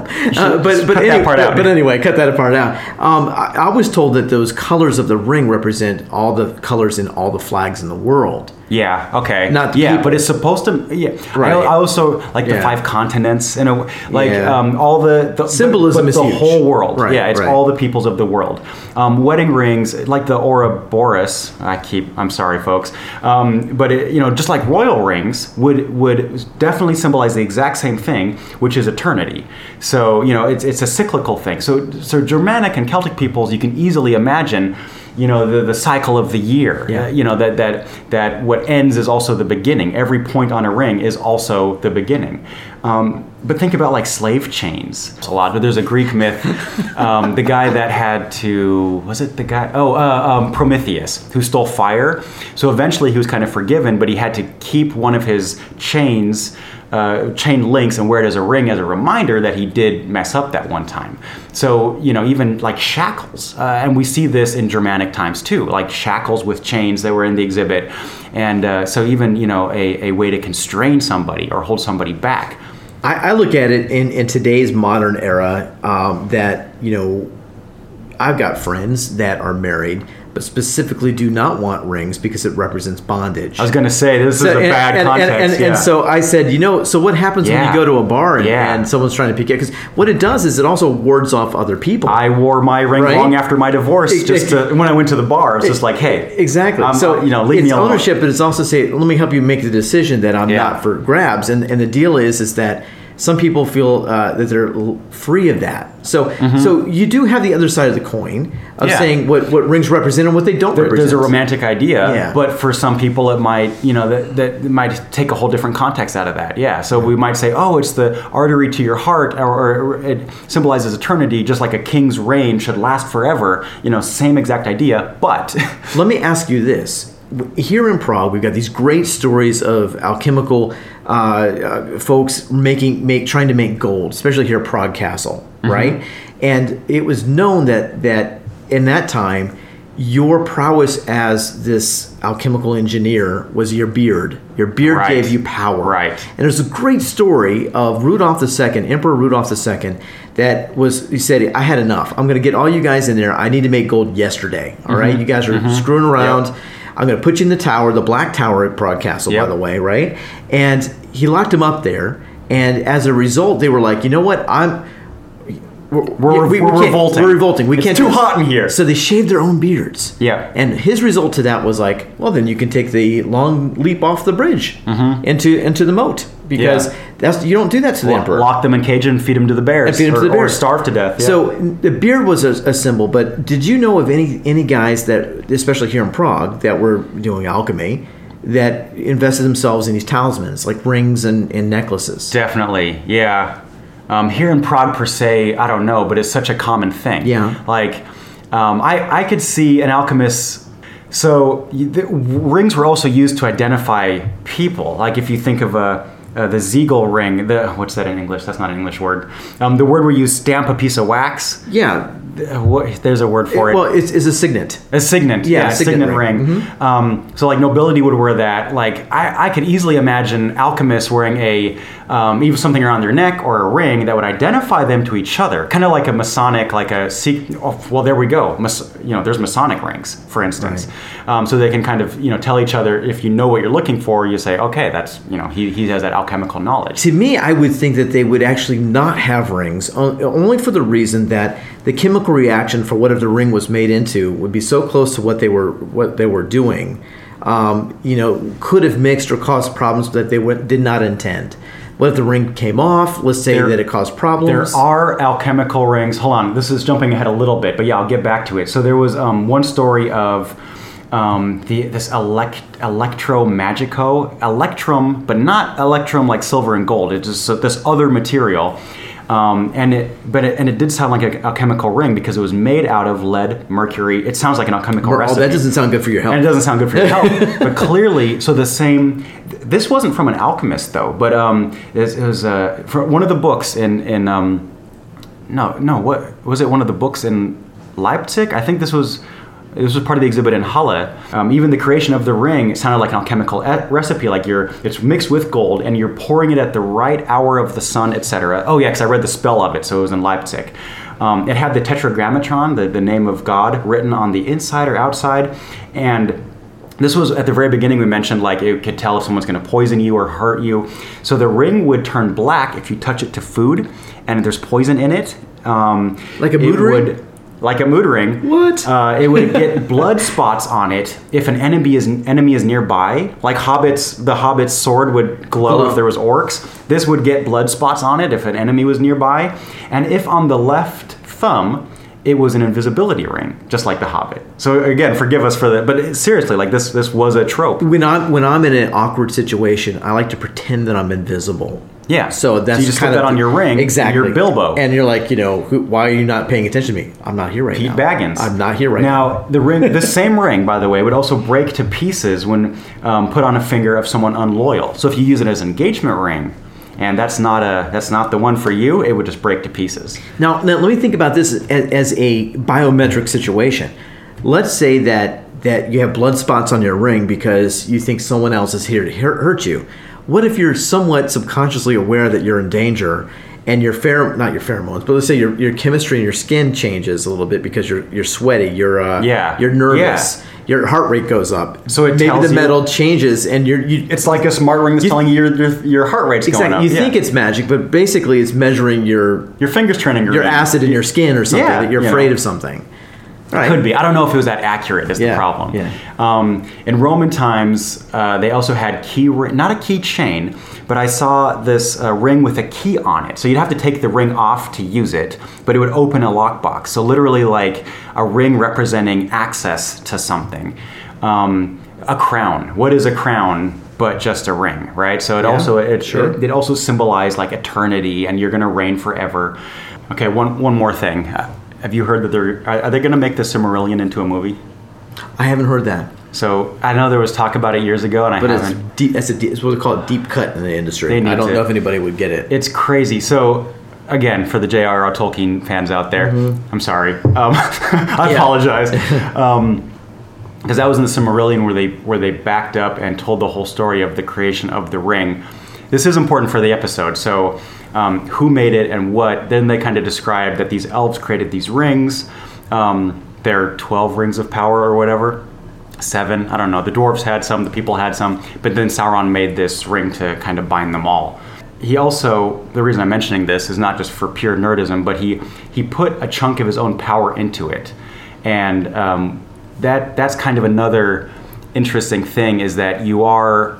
But anyway, cut that part out. I was told that those colors of the ring represent all the colors in all the flags in the world. Yeah. Okay. Not the people. But it's supposed to. Yeah. Right. I also like the 5 continents and all the symbolism is the huge. Whole world. Right, yeah. It's all the peoples of the world. Wedding rings, like the Ouroboros. I'm sorry, folks. But just like royal rings would definitely symbolize the exact same thing, which is eternity. So it's a cyclical thing. So Germanic and Celtic peoples, you can easily imagine. The cycle of the year. Yeah. That what ends is also the beginning. Every point on a ring is also the beginning. But think about like slave chains. A lot. But there's a Greek myth. The guy that had to Prometheus, who stole fire. So eventually he was kind of forgiven, but he had to keep one of his chains. Chain links and wear it as a ring as a reminder that he did mess up that one time. So, even like shackles. And we see this in Germanic times too, like shackles with chains that were in the exhibit. And so even, a way to constrain somebody or hold somebody back. I look at it in today's modern era that, I've got friends that are married but specifically do not want rings because it represents bondage. I was going to say, this is a bad context. And so I said, so what happens when you go to a bar and someone's trying to pick you up? Because what it does is it also wards off other people. I wore my ring long after my divorce when I went to the bar. It's just like, hey. Exactly. Leave me alone. It's ownership, but it's also say, let me help you make the decision that I'm not for grabs. And the deal is that some people feel that they're free of that. So you do have the other side of the coin of saying what rings represent and what they don't represent. There's a romantic idea, but for some people it might, that might take a whole different context out of that. Yeah, so we might say, it's the artery to your heart, or it symbolizes eternity, just like a king's reign should last forever. Same exact idea, but... Let me ask you this. Here in Prague, we've got these great stories of alchemical folks trying to make gold, especially here at Prague Castle, right? And it was known that in that time, your prowess as this alchemical engineer was your beard. Your beard gave you power. Right. And there's a great story of Rudolf II, Emperor Rudolf II, he said, I had enough. I'm going to get all you guys in there. I need to make gold yesterday. All right? You guys are screwing around. Yep. I'm going to put you in the tower, the Black Tower at Prague Castle, by the way, right? And he locked him up there. And as a result, they were like, you know what? We're revolting. We're revolting. It's too hot in here. So they shaved their own beards. Yeah. And his result to that was like, well, then you can take the long leap off the bridge into the moat. Because you don't do that to the emperor. Lock them in cage and feed them to the bears. Or starve to death. Yeah. So the beard was a symbol. But did you know of any guys that, especially here in Prague, that were doing alchemy, that invested themselves in these talismans, like rings and necklaces? Definitely, yeah. Here in Prague per se, I don't know, but it's such a common thing. Yeah. Like, I could see an alchemist. So rings were also used to identify people. Like if you think of the Ziegel ring, what's that in English? That's not an English word. The word where you stamp a piece of wax. Yeah. there's a word for it. Well, it's a signet. A signet, Yeah, a signet ring. Mm-hmm. So like nobility would wear that. Like I could easily imagine alchemists wearing even something around their neck or a ring that would identify them to each other, kind of like a Masonic, well, there we go. There's Masonic rings, for instance, so they can kind of tell each other, if you know what you're looking for, you say, okay, that's he has that alchemical knowledge. To me, I would think that they would actually not have rings, only for the reason that the chemical reaction for whatever the ring was made into would be so close to what they were doing, could have mixed or caused problems that they did not intend. What if the ring came off? Let's say that it caused problems. There are alchemical rings. Hold on, this is jumping ahead a little bit, but yeah, I'll get back to it. So there was one story of this Electro Magico, Electrum, but not Electrum like silver and gold. It's just this other material. And it did sound like an alchemical ring because it was made out of lead, mercury. It sounds like an alchemical recipe. That doesn't sound good for your health. And it doesn't sound good for your health. But clearly, so the same. This wasn't from an alchemist though, but it was from one of the books what was it? One of the books in Leipzig? I think this was part of the exhibit in Halle. Even the creation of the ring sounded like an alchemical recipe, like it's mixed with gold and you're pouring it at the right hour of the sun, etc. Oh yeah, because I read the spell of it, so it was in Leipzig. It had the tetragrammaton, the name of God, written on the inside or outside, and this was at the very beginning. We mentioned like it could tell if someone's going to poison you or hurt you. So the ring would turn black if you touch it to food, and there's poison in it. Like a mood ring? Like a mood ring. What? It would get blood spots on it if an enemy is nearby. Like the Hobbit's sword would glow if there was orcs. This would get blood spots on it if an enemy was nearby. And if on the left thumb, it was an invisibility ring, just like the Hobbit. So again, forgive us for that, but seriously, like this was a trope. When I'm in an awkward situation, I like to pretend that I'm invisible. Yeah. So that's you just put that on your ring. Exactly. You're Bilbo. And you're like, why are you not paying attention to me? I'm not here right Pete now. Baggins. I'm not here right now. Now, the same ring, by the way, would also break to pieces when put on a finger of someone unloyal. So if you use it as an engagement ring, and that's not the one for you, it would just break to pieces. Now let me think about this as a biometric situation. Let's say that you have blood spots on your ring because you think someone else is here to hurt you. What if you're somewhat subconsciously aware that you're in danger and not your pheromones, but let's say your chemistry in your skin changes a little bit because you're sweaty, you're nervous. Yeah. Your heart rate goes up. So maybe the metal changes, and it's like a smart ring that's telling you your heart rate's going up. You think it's magic, but basically it's measuring your fingers turning your acid in your skin or something that you're afraid of something. Right. Could be. I don't know if it was that accurate. Is the problem. Yeah. In Roman times, they also had not a key chain, but I saw this ring with a key on it. So you'd have to take the ring off to use it, but it would open a lockbox. So literally like a ring representing access to something. A crown. What is a crown but just a ring, right? So it also symbolized like eternity, and you're going to reign forever. Okay, one more thing. Have you heard that are they going to make the Silmarillion into a movie? I haven't heard that. So I know there was talk about it years ago, and I haven't. It's what they call a deep cut in the industry. I don't know if anybody would get it. It's crazy. So again, for the J.R.R. Tolkien fans out there, I'm sorry. I apologize. Because that was in the Silmarillion where they backed up and told the whole story of the creation of the ring. This is important for the episode. So who made it and what? Then they kind of described that these elves created these rings. There are 12 rings of power or whatever. 7, I don't know. The dwarves had some, the people had some, but then Sauron made this ring to kind of bind them all. He also, the reason I'm mentioning this is not just for pure nerdism, but he put a chunk of his own power into it. And that's kind of another interesting thing, is that you're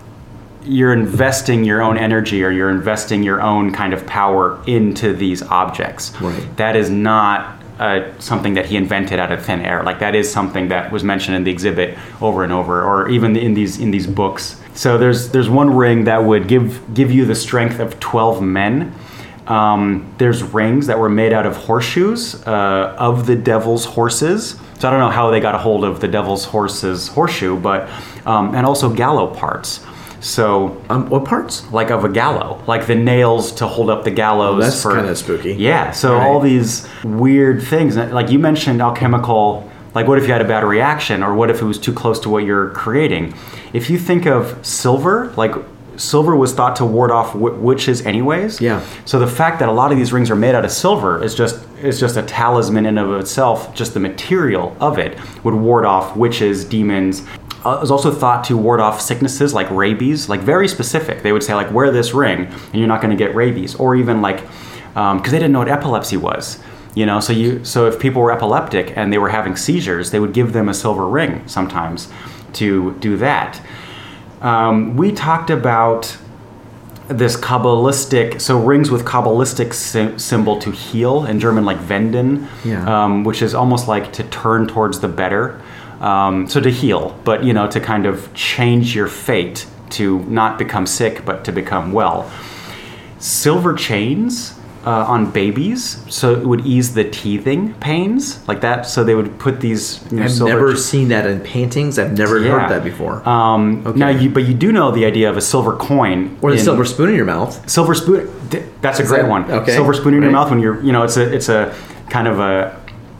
investing your own energy, or you're investing your own kind of power into these objects. Right. That That is not something that he invented out of thin air. Like, that is something that was mentioned in the exhibit over and over, or even in these books. So there's one ring that would give you the strength of 12 men. There's rings that were made out of horseshoes of the devil's horses. So I don't know how they got a hold of the devil's horse's horseshoe, but and also gallows parts. So What parts? like of a gallows, like the nails to hold up the gallows. That's kinda spooky. Yeah, so Right. all these weird things. Like you mentioned alchemical, like what if you had a bad reaction, or what if it was too close to what you're creating? If you think of silver, like silver was thought to ward off witches anyways. Yeah. So the fact that a lot of these rings are made out of silver is just a talisman in and of itself. Just the material of it would ward off witches, demons. It was also thought to ward off sicknesses like rabies, like very specific. They would say like, wear this ring and you're not going to get rabies, or even like, because they didn't know what epilepsy was. You know, so if people were epileptic and they were having seizures, they would give them a silver ring sometimes to do that. We talked about this Kabbalistic, so rings with Kabbalistic symbol to heal, in German like wenden, which is almost like to turn towards the better. So to heal, but you know, to kind of change your fate, to not become sick, but to become well. Silver chains on babies, so it would ease the teething pains, like that. So they would put these. I've never seen that in paintings. I've never heard that before. Okay. Now, but you do know the idea of a silver coin or the silver spoon in your mouth. Silver spoon. That's a great one. Okay. Silver spoon in your mouth when you're. You know, it's a kind of a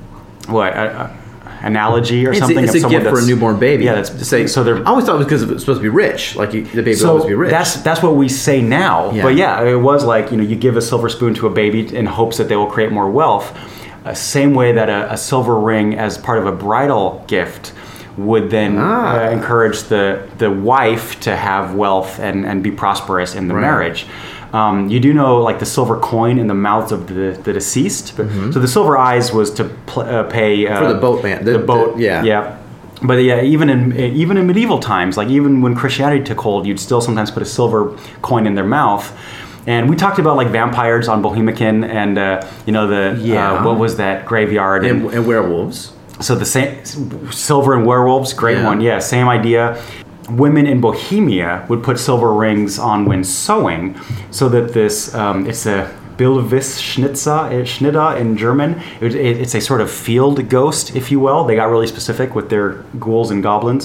analogy or something. It's a gift for a newborn baby. Yeah, that's to say. So they're. I always thought it was because it was supposed to be rich, like the baby would always be rich. That's what we say now. Yeah. But yeah, it was like, you know, you give a silver spoon to a baby in hopes that they will create more wealth. Same way that a silver ring as part of a bridal gift would then encourage the wife to have wealth and be prosperous in the marriage. You do know, like the silver coin in the mouths of the deceased. So the silver eyes was to pay for the boatman. The boat, yeah. But yeah, even in medieval times, like even when Christianity took hold, you'd still sometimes put a silver coin in their mouth. And we talked about like vampires on Bohemican, and you know what was that graveyard and werewolves. So the same silver and werewolves, great one, yeah, same idea. Women in Bohemia would put silver rings on when sewing, so that this it's a Bildwisschnitter in German. It's a sort of field ghost, if you will. They got really specific with their ghouls and goblins.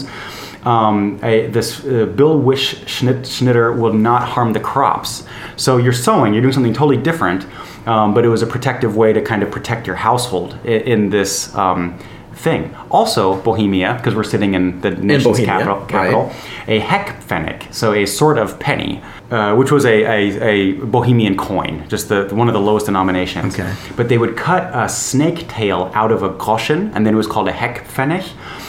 This Bildwisschnitter will not harm the crops. So you're sewing, you're doing something totally different, but it was a protective way to kind of protect your household in this thing. Also, Bohemia, because we're sitting in the nation's capital, right. A heckpfennig, so a sort of penny, which was a Bohemian coin, just one of the lowest denominations. Okay. But they would cut a snake tail out of a groschen, and then it was called a heckpfennig.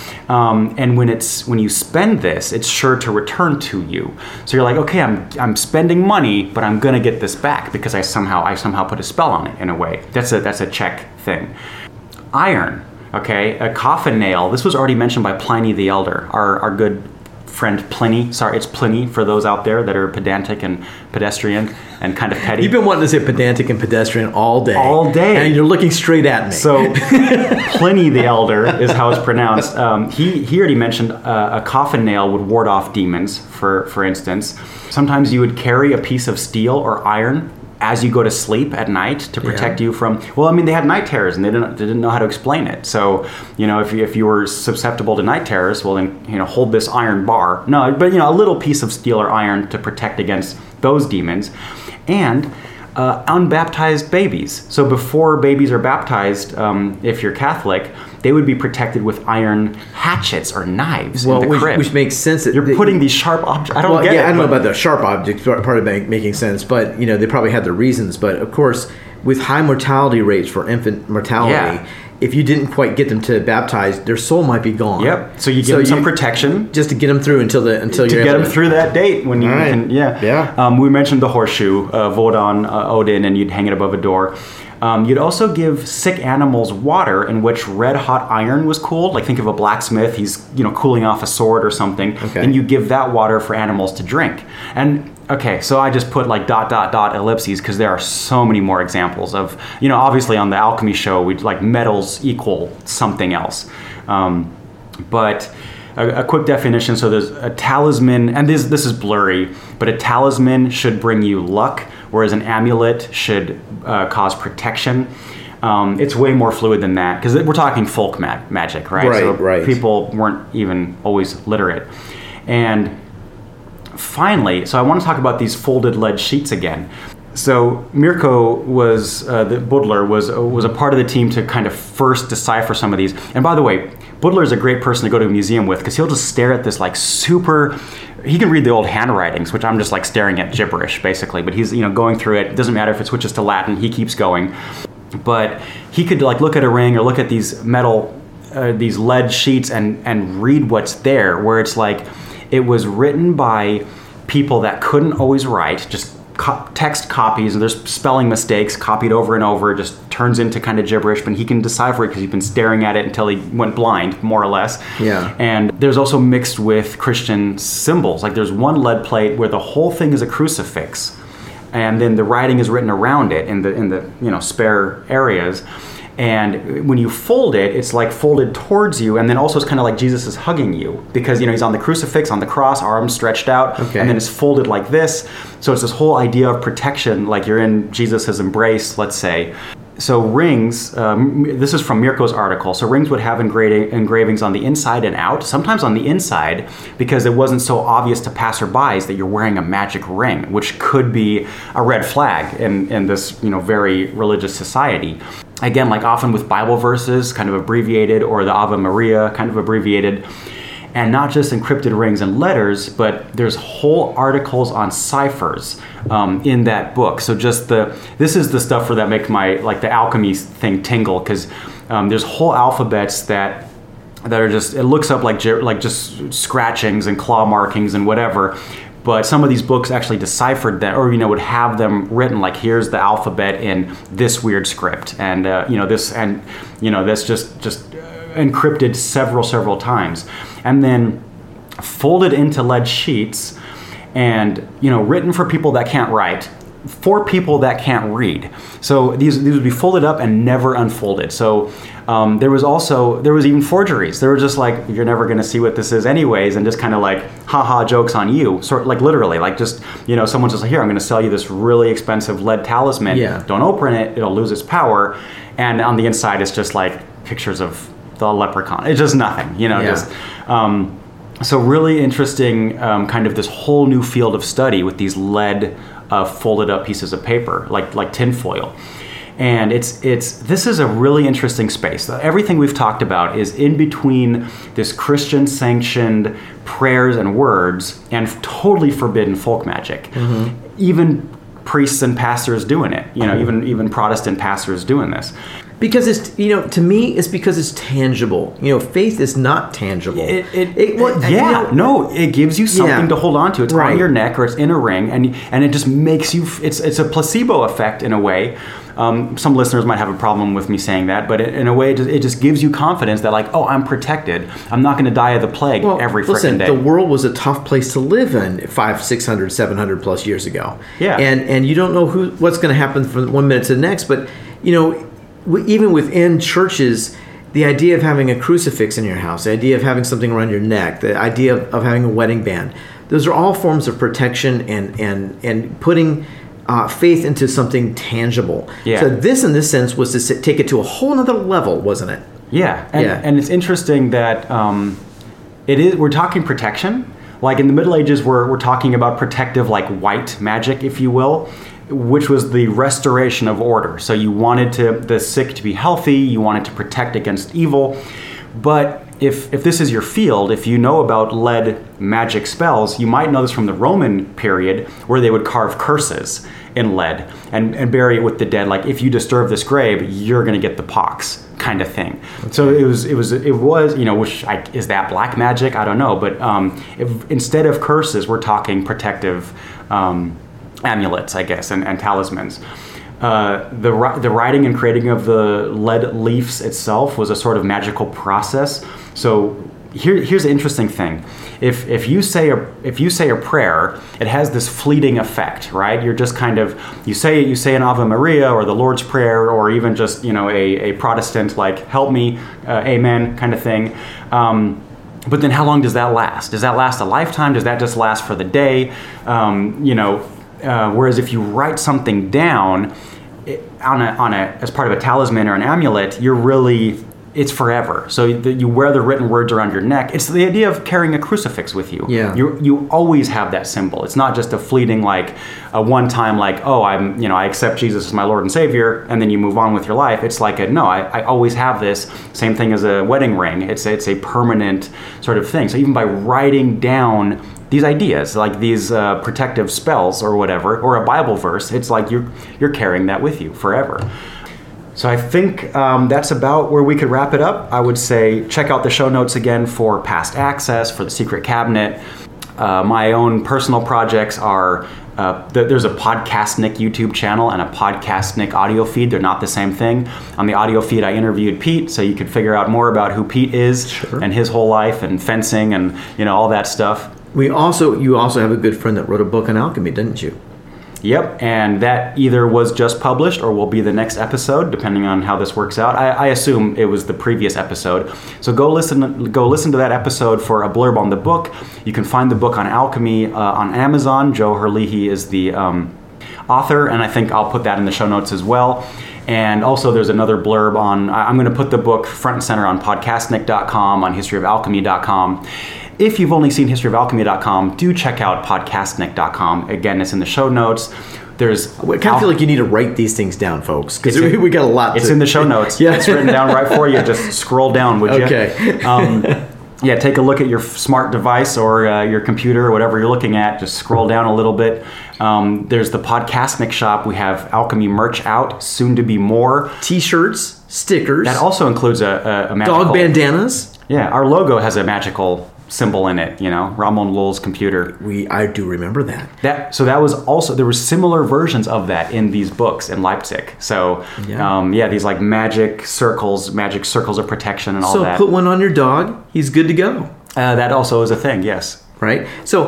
And when you spend this, it's sure to return to you. So you're like, okay, I'm spending money, but I'm gonna get this back because I somehow put a spell on it in a way. That's a Czech thing. Iron. Okay, a coffin nail. This was already mentioned by Pliny the Elder, our good friend Pliny. Sorry, it's Pliny for those out there that are pedantic and pedestrian and kind of petty. You've been wanting to say pedantic and pedestrian all day. All day. And you're looking straight at me. So Pliny the Elder is how it's pronounced. He already mentioned a coffin nail would ward off demons, for instance. Sometimes you would carry a piece of steel or iron as you go to sleep at night to protect you from, well, I mean, they had night terrors and they didn't know how to explain it. So, you know, if you were susceptible to night terrors, well then, you know, hold this iron bar. No, but, you know, a little piece of steel or iron to protect against those demons. And unbaptized babies. So before babies are baptized, if you're Catholic, they would be protected with iron hatchets or knives in the crib. Which makes sense. You're putting these sharp objects. I don't get it. I don't know about the sharp objects part of making sense, but you know they probably had their reasons. But of course, with high mortality rates for infant mortality, if you didn't quite get them to baptize, their soul might be gone. Yep. So you give them some protection just to get them through until you're to get them through that date when you can. Yeah. We mentioned the horseshoe, Wodan, Odin, and you'd hang it above a door. You'd also give sick animals water in which red hot iron was cooled. Like think of a blacksmith, he's cooling off a sword or something, and you give that water for animals to drink. And okay, so I just put like ... ellipses because there are so many more examples of, obviously on the alchemy show, we'd like metals equal something else. But a quick definition, so there's a talisman, and this is blurry, but a talisman should bring you luck, whereas an amulet should cause protection. It's way more fluid than that, because we're talking folk magic, right? Right. People weren't even always literate. And finally, so I want to talk about these folded lead sheets again. So Mirko was, Budler was a part of the team to kind of first decipher some of these. And by the way, Budler is a great person to go to a museum with because he'll just stare at this like super, he can read the old handwritings, which I'm just like staring at gibberish basically, but he's, going through it. It doesn't matter if it switches to Latin, he keeps going. But he could like look at a ring or look at these metal, these lead sheets and read what's there, where it's like, it was written by people that couldn't always write, just text copies, and there's spelling mistakes copied over and over. It just turns into kind of gibberish, but he can decipher it because he's been staring at it until he went blind, more or less. Yeah. And there's also mixed with Christian symbols. Like there's one lead plate where the whole thing is a crucifix, and then the writing is written around it in the spare areas. And when you fold it, it's like folded towards you, and then also it's kind of like Jesus is hugging you because he's on the crucifix, on the cross, arms stretched out, and then it's folded like this. So it's this whole idea of protection, like you're in Jesus's embrace, let's say. So rings, this is from Mirko's article, so rings would have engravings on the inside and out, sometimes on the inside, because it wasn't so obvious to passerbys that you're wearing a magic ring, which could be a red flag in this very religious society. Again, like often with Bible verses, kind of abbreviated, or the Ave Maria, kind of abbreviated. And not just encrypted rings and letters, but there's whole articles on ciphers in that book. So this is the stuff that make the alchemy thing tingle, because there's whole alphabets that are just, it looks up like just scratchings and claw markings and whatever. But some of these books actually deciphered that, or would have them written like, here's the alphabet in this weird script, and this just encrypted several times, and then folded into lead sheets, and written for people that can't write, for people that can't read. So these would be folded up and never unfolded. So there was even forgeries. They were just like, you're never going to see what this is anyways, and just kind of like, haha, jokes on you. Sort of like literally, like just, someone's just like, here, I'm going to sell you this really expensive lead talisman. Yeah. Don't open it, it'll lose its power. And on the inside, it's just like pictures of the leprechaun. It's just nothing, just... So really interesting, kind of this whole new field of study with these lead folded up pieces of paper, like tinfoil. And this is a really interesting space. Everything we've talked about is in between this Christian sanctioned prayers and words and totally forbidden folk magic. Mm-hmm. Even priests and pastors doing it, even Protestant pastors doing this. Because it's, to me, it's because it's tangible. Faith is not tangible. It gives you something to hold on to. It's on your neck, or it's in a ring, and it just makes you, it's a placebo effect in a way. Some listeners might have a problem with me saying that, but in a way, it just gives you confidence that like, oh, I'm protected. I'm not going to die of the plague every frickin' day. The world was a tough place to live in 500, 600, 700 plus years ago. Yeah. And you don't know what's going to happen from one minute to the next, but, even within churches, the idea of having a crucifix in your house, the idea of having something around your neck, the idea of having a wedding band, those are all forms of protection and putting faith into something tangible. Yeah. So this, in this sense, was to take it to a whole other level, wasn't it? Yeah. And it's interesting that we're talking protection. Like in the Middle Ages, we're talking about protective, like white magic, if you will, which was the restoration of order. So you wanted the sick to be healthy, you wanted to protect against evil. But if this is your field, if you know about lead magic spells, you might know this from the Roman period, where they would carve curses in lead and bury it with the dead. Like, if you disturb this grave, you're going to get the pox, kind of thing. Okay. So it was, is that black magic? I don't know. But instead of curses, we're talking protective amulets, I guess, and talismans. The writing and creating of the lead leaves itself was a sort of magical process. So here's the interesting thing: if you say a prayer, it has this fleeting effect, right? You're just kind of you say an Ave Maria or the Lord's Prayer, or even just a Protestant like "Help me, Amen" kind of thing. But then how long does that last? Does that last a lifetime? Does that just last for the day? Whereas if you write something down as part of a talisman or an amulet, you're really it's forever. So you wear the written words around your neck. It's the idea of carrying a crucifix with you. Yeah. You always have that symbol. It's not just a fleeting, like a one time, like, oh, I accept Jesus as my Lord and Savior, and then you move on with your life. It's like I always have this. Same thing as a wedding ring. It's a permanent sort of thing. So even by writing down these ideas, like these protective spells or whatever, or a Bible verse, it's like you're carrying that with you forever. So I think that's about where we could wrap it up. I would say check out the show notes again for Past Access, for the Secret Cabinet. My own personal projects are, there's a Podcastnik YouTube channel and a Podcastnik audio feed. They're not the same thing. On the audio feed, I interviewed Pete, so you could figure out more about who Pete is and his whole life and fencing and all that stuff. You also have a good friend that wrote a book on alchemy, didn't you? Yep, and that either was just published or will be the next episode, depending on how this works out. I assume it was the previous episode. So go listen to that episode for a blurb on the book. You can find the book on alchemy on Amazon. Joe Herlihy is the author, and I think I'll put that in the show notes as well. And also there's another blurb on, I'm going to put the book front and center on podcastnik.com, on historyofalchemy.com. If you've only seen historyofalchemy.com, do check out podcastnik.com. Again, it's in the show notes. I kind of feel like you need to write these things down, folks, because we got a lot. It's in the show notes. Yeah. It's written down right for you. Just scroll down, would you? Okay. Yeah, take a look at your smart device or your computer or whatever you're looking at. Just scroll down a little bit. There's the Podcastnik shop. We have alchemy merch out, soon to be more. T-shirts, stickers. That also includes a magical... Dog bandanas. Yeah, our logo has a magical symbol in it, Ramon Lull's computer. I do remember that. That was also, there were similar versions of that in these books in Leipzig. So, these like magic circles of protection and all that. So put one on your dog, he's good to go. That also is a thing, yes. Right? So,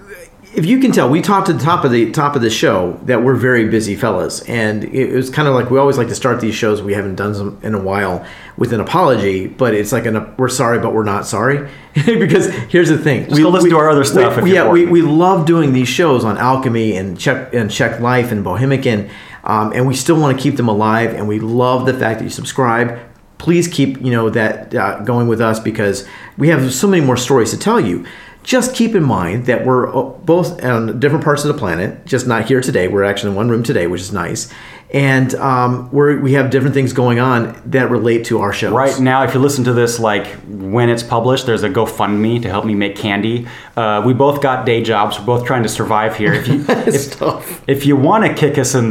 if you can tell, we talked at the top of the show that we're very busy fellas, and it was kind of like we always like to start these shows. We haven't done them in a while with an apology, but it's like we're sorry, but we're not sorry. Because here's the thing: go listen to our other stuff. We love doing these shows on alchemy and Czech life and Bohemican, and we still want to keep them alive. And we love the fact that you subscribe. Please keep that going with us, because we have so many more stories to tell you. Just keep in mind that we're both on different parts of the planet, just not here today. We're actually in one room today, which is nice. And we have different things going on that relate to our shows. Right now, if you listen to this, like when it's published, there's a GoFundMe to help me make candy. We both got day jobs. We're both trying to survive here. If you want to kick us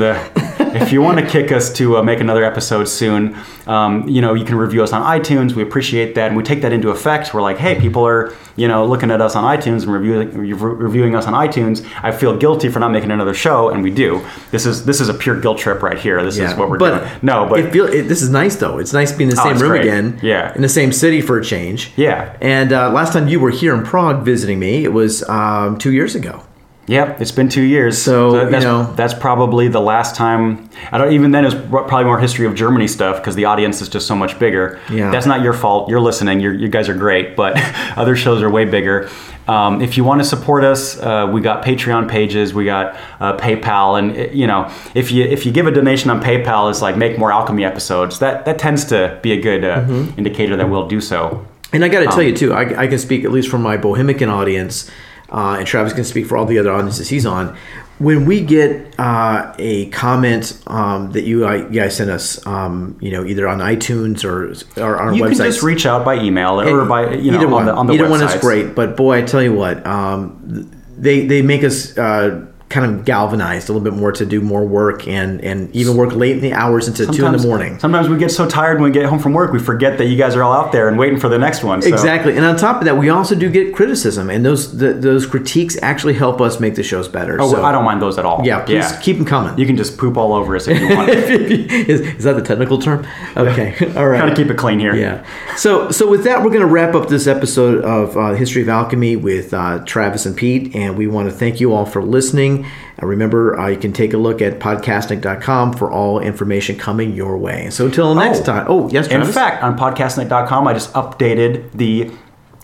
to make another episode soon, you can review us on iTunes. We appreciate that, and we take that into effect. We're like, hey, people are looking at us on iTunes and reviewing us on iTunes. I feel guilty for not making another show, and we do. This is a pure guilt trip right here. This is what we're doing. No, but this is nice though. It's nice being in the same room again. Yeah, in the same city for a change. Yeah. And last time you were here in Prague visiting me, it was 2 years ago. Yep, it's been 2 years. So that's probably the last time. Even then, it was probably more History of Germany stuff, because the audience is just so much bigger. Yeah. That's not your fault. You're listening. You guys are great, but other shows are way bigger. If you want to support us, we got Patreon pages, we got PayPal, and if you give a donation on PayPal, it's like make more alchemy episodes. That tends to be a good indicator that we'll do so. And I got to tell you too, I can speak at least from my Bohemican audience. And Travis can speak for all the other audiences he's on. When we get a comment that you guys send us, either on iTunes or on our website, you can just reach out by email or by either one. On the either websites. One is great. But boy, I tell you what, they make us kind of galvanized a little bit more to do more work and even work late in the hours into 2 in the morning. Sometimes we get so tired when we get home from work, we forget that you guys are all out there and waiting for the next one. So. Exactly. And on top of that, we also do get criticism, and those critiques actually help us make the shows better. Oh, so, I don't mind those at all. Yeah, please keep them coming. You can just poop all over us if you want. Is that the technical term? Okay. All right. Trying to keep it clean here. Yeah. So with that, we're going to wrap up this episode of History of Alchemy with Travis and Pete, and we want to thank you all for listening. Remember, you can take a look at podcastnik.com for all information coming your way. So until next time. Oh, yes, Travis? In fact, on podcastnik.com, I just updated the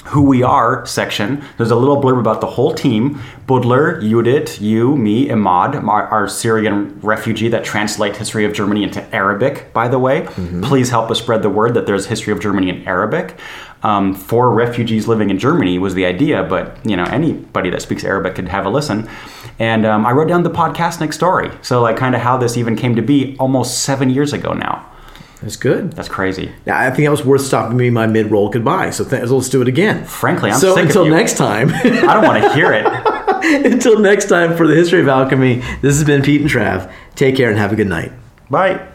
Who We Are section, there's a little blurb about the whole team. Budler, Judith, you, me, Imad, our Syrian refugee that translates History of Germany into Arabic, by the way. Please help us spread the word that there's History of Germany in Arabic. For refugees living in Germany was the idea, but anybody that speaks Arabic could have a listen. And I wrote down the podcast Next Story. So like kind of how this even came to be almost 7 years ago now. That's good. That's crazy. Yeah, I think that was worth stopping me my mid-roll goodbye. So let's do it again. Frankly, I'm sick of you. So until next time. I don't want to hear it. Until next time for the History of Alchemy, this has been Pete and Trav. Take care and have a good night. Bye.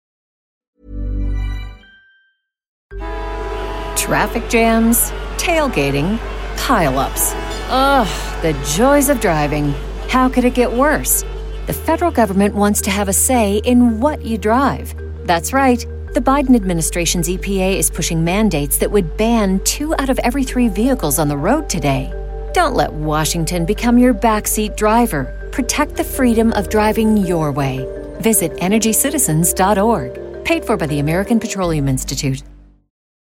Traffic jams, tailgating, pileups. Ugh, the joys of driving. How could it get worse? The federal government wants to have a say in what you drive. That's right. The Biden administration's EPA is pushing mandates that would ban 2 out of every 3 vehicles on the road today. Don't let Washington become your backseat driver. Protect the freedom of driving your way. Visit EnergyCitizens.org. Paid for by the American Petroleum Institute.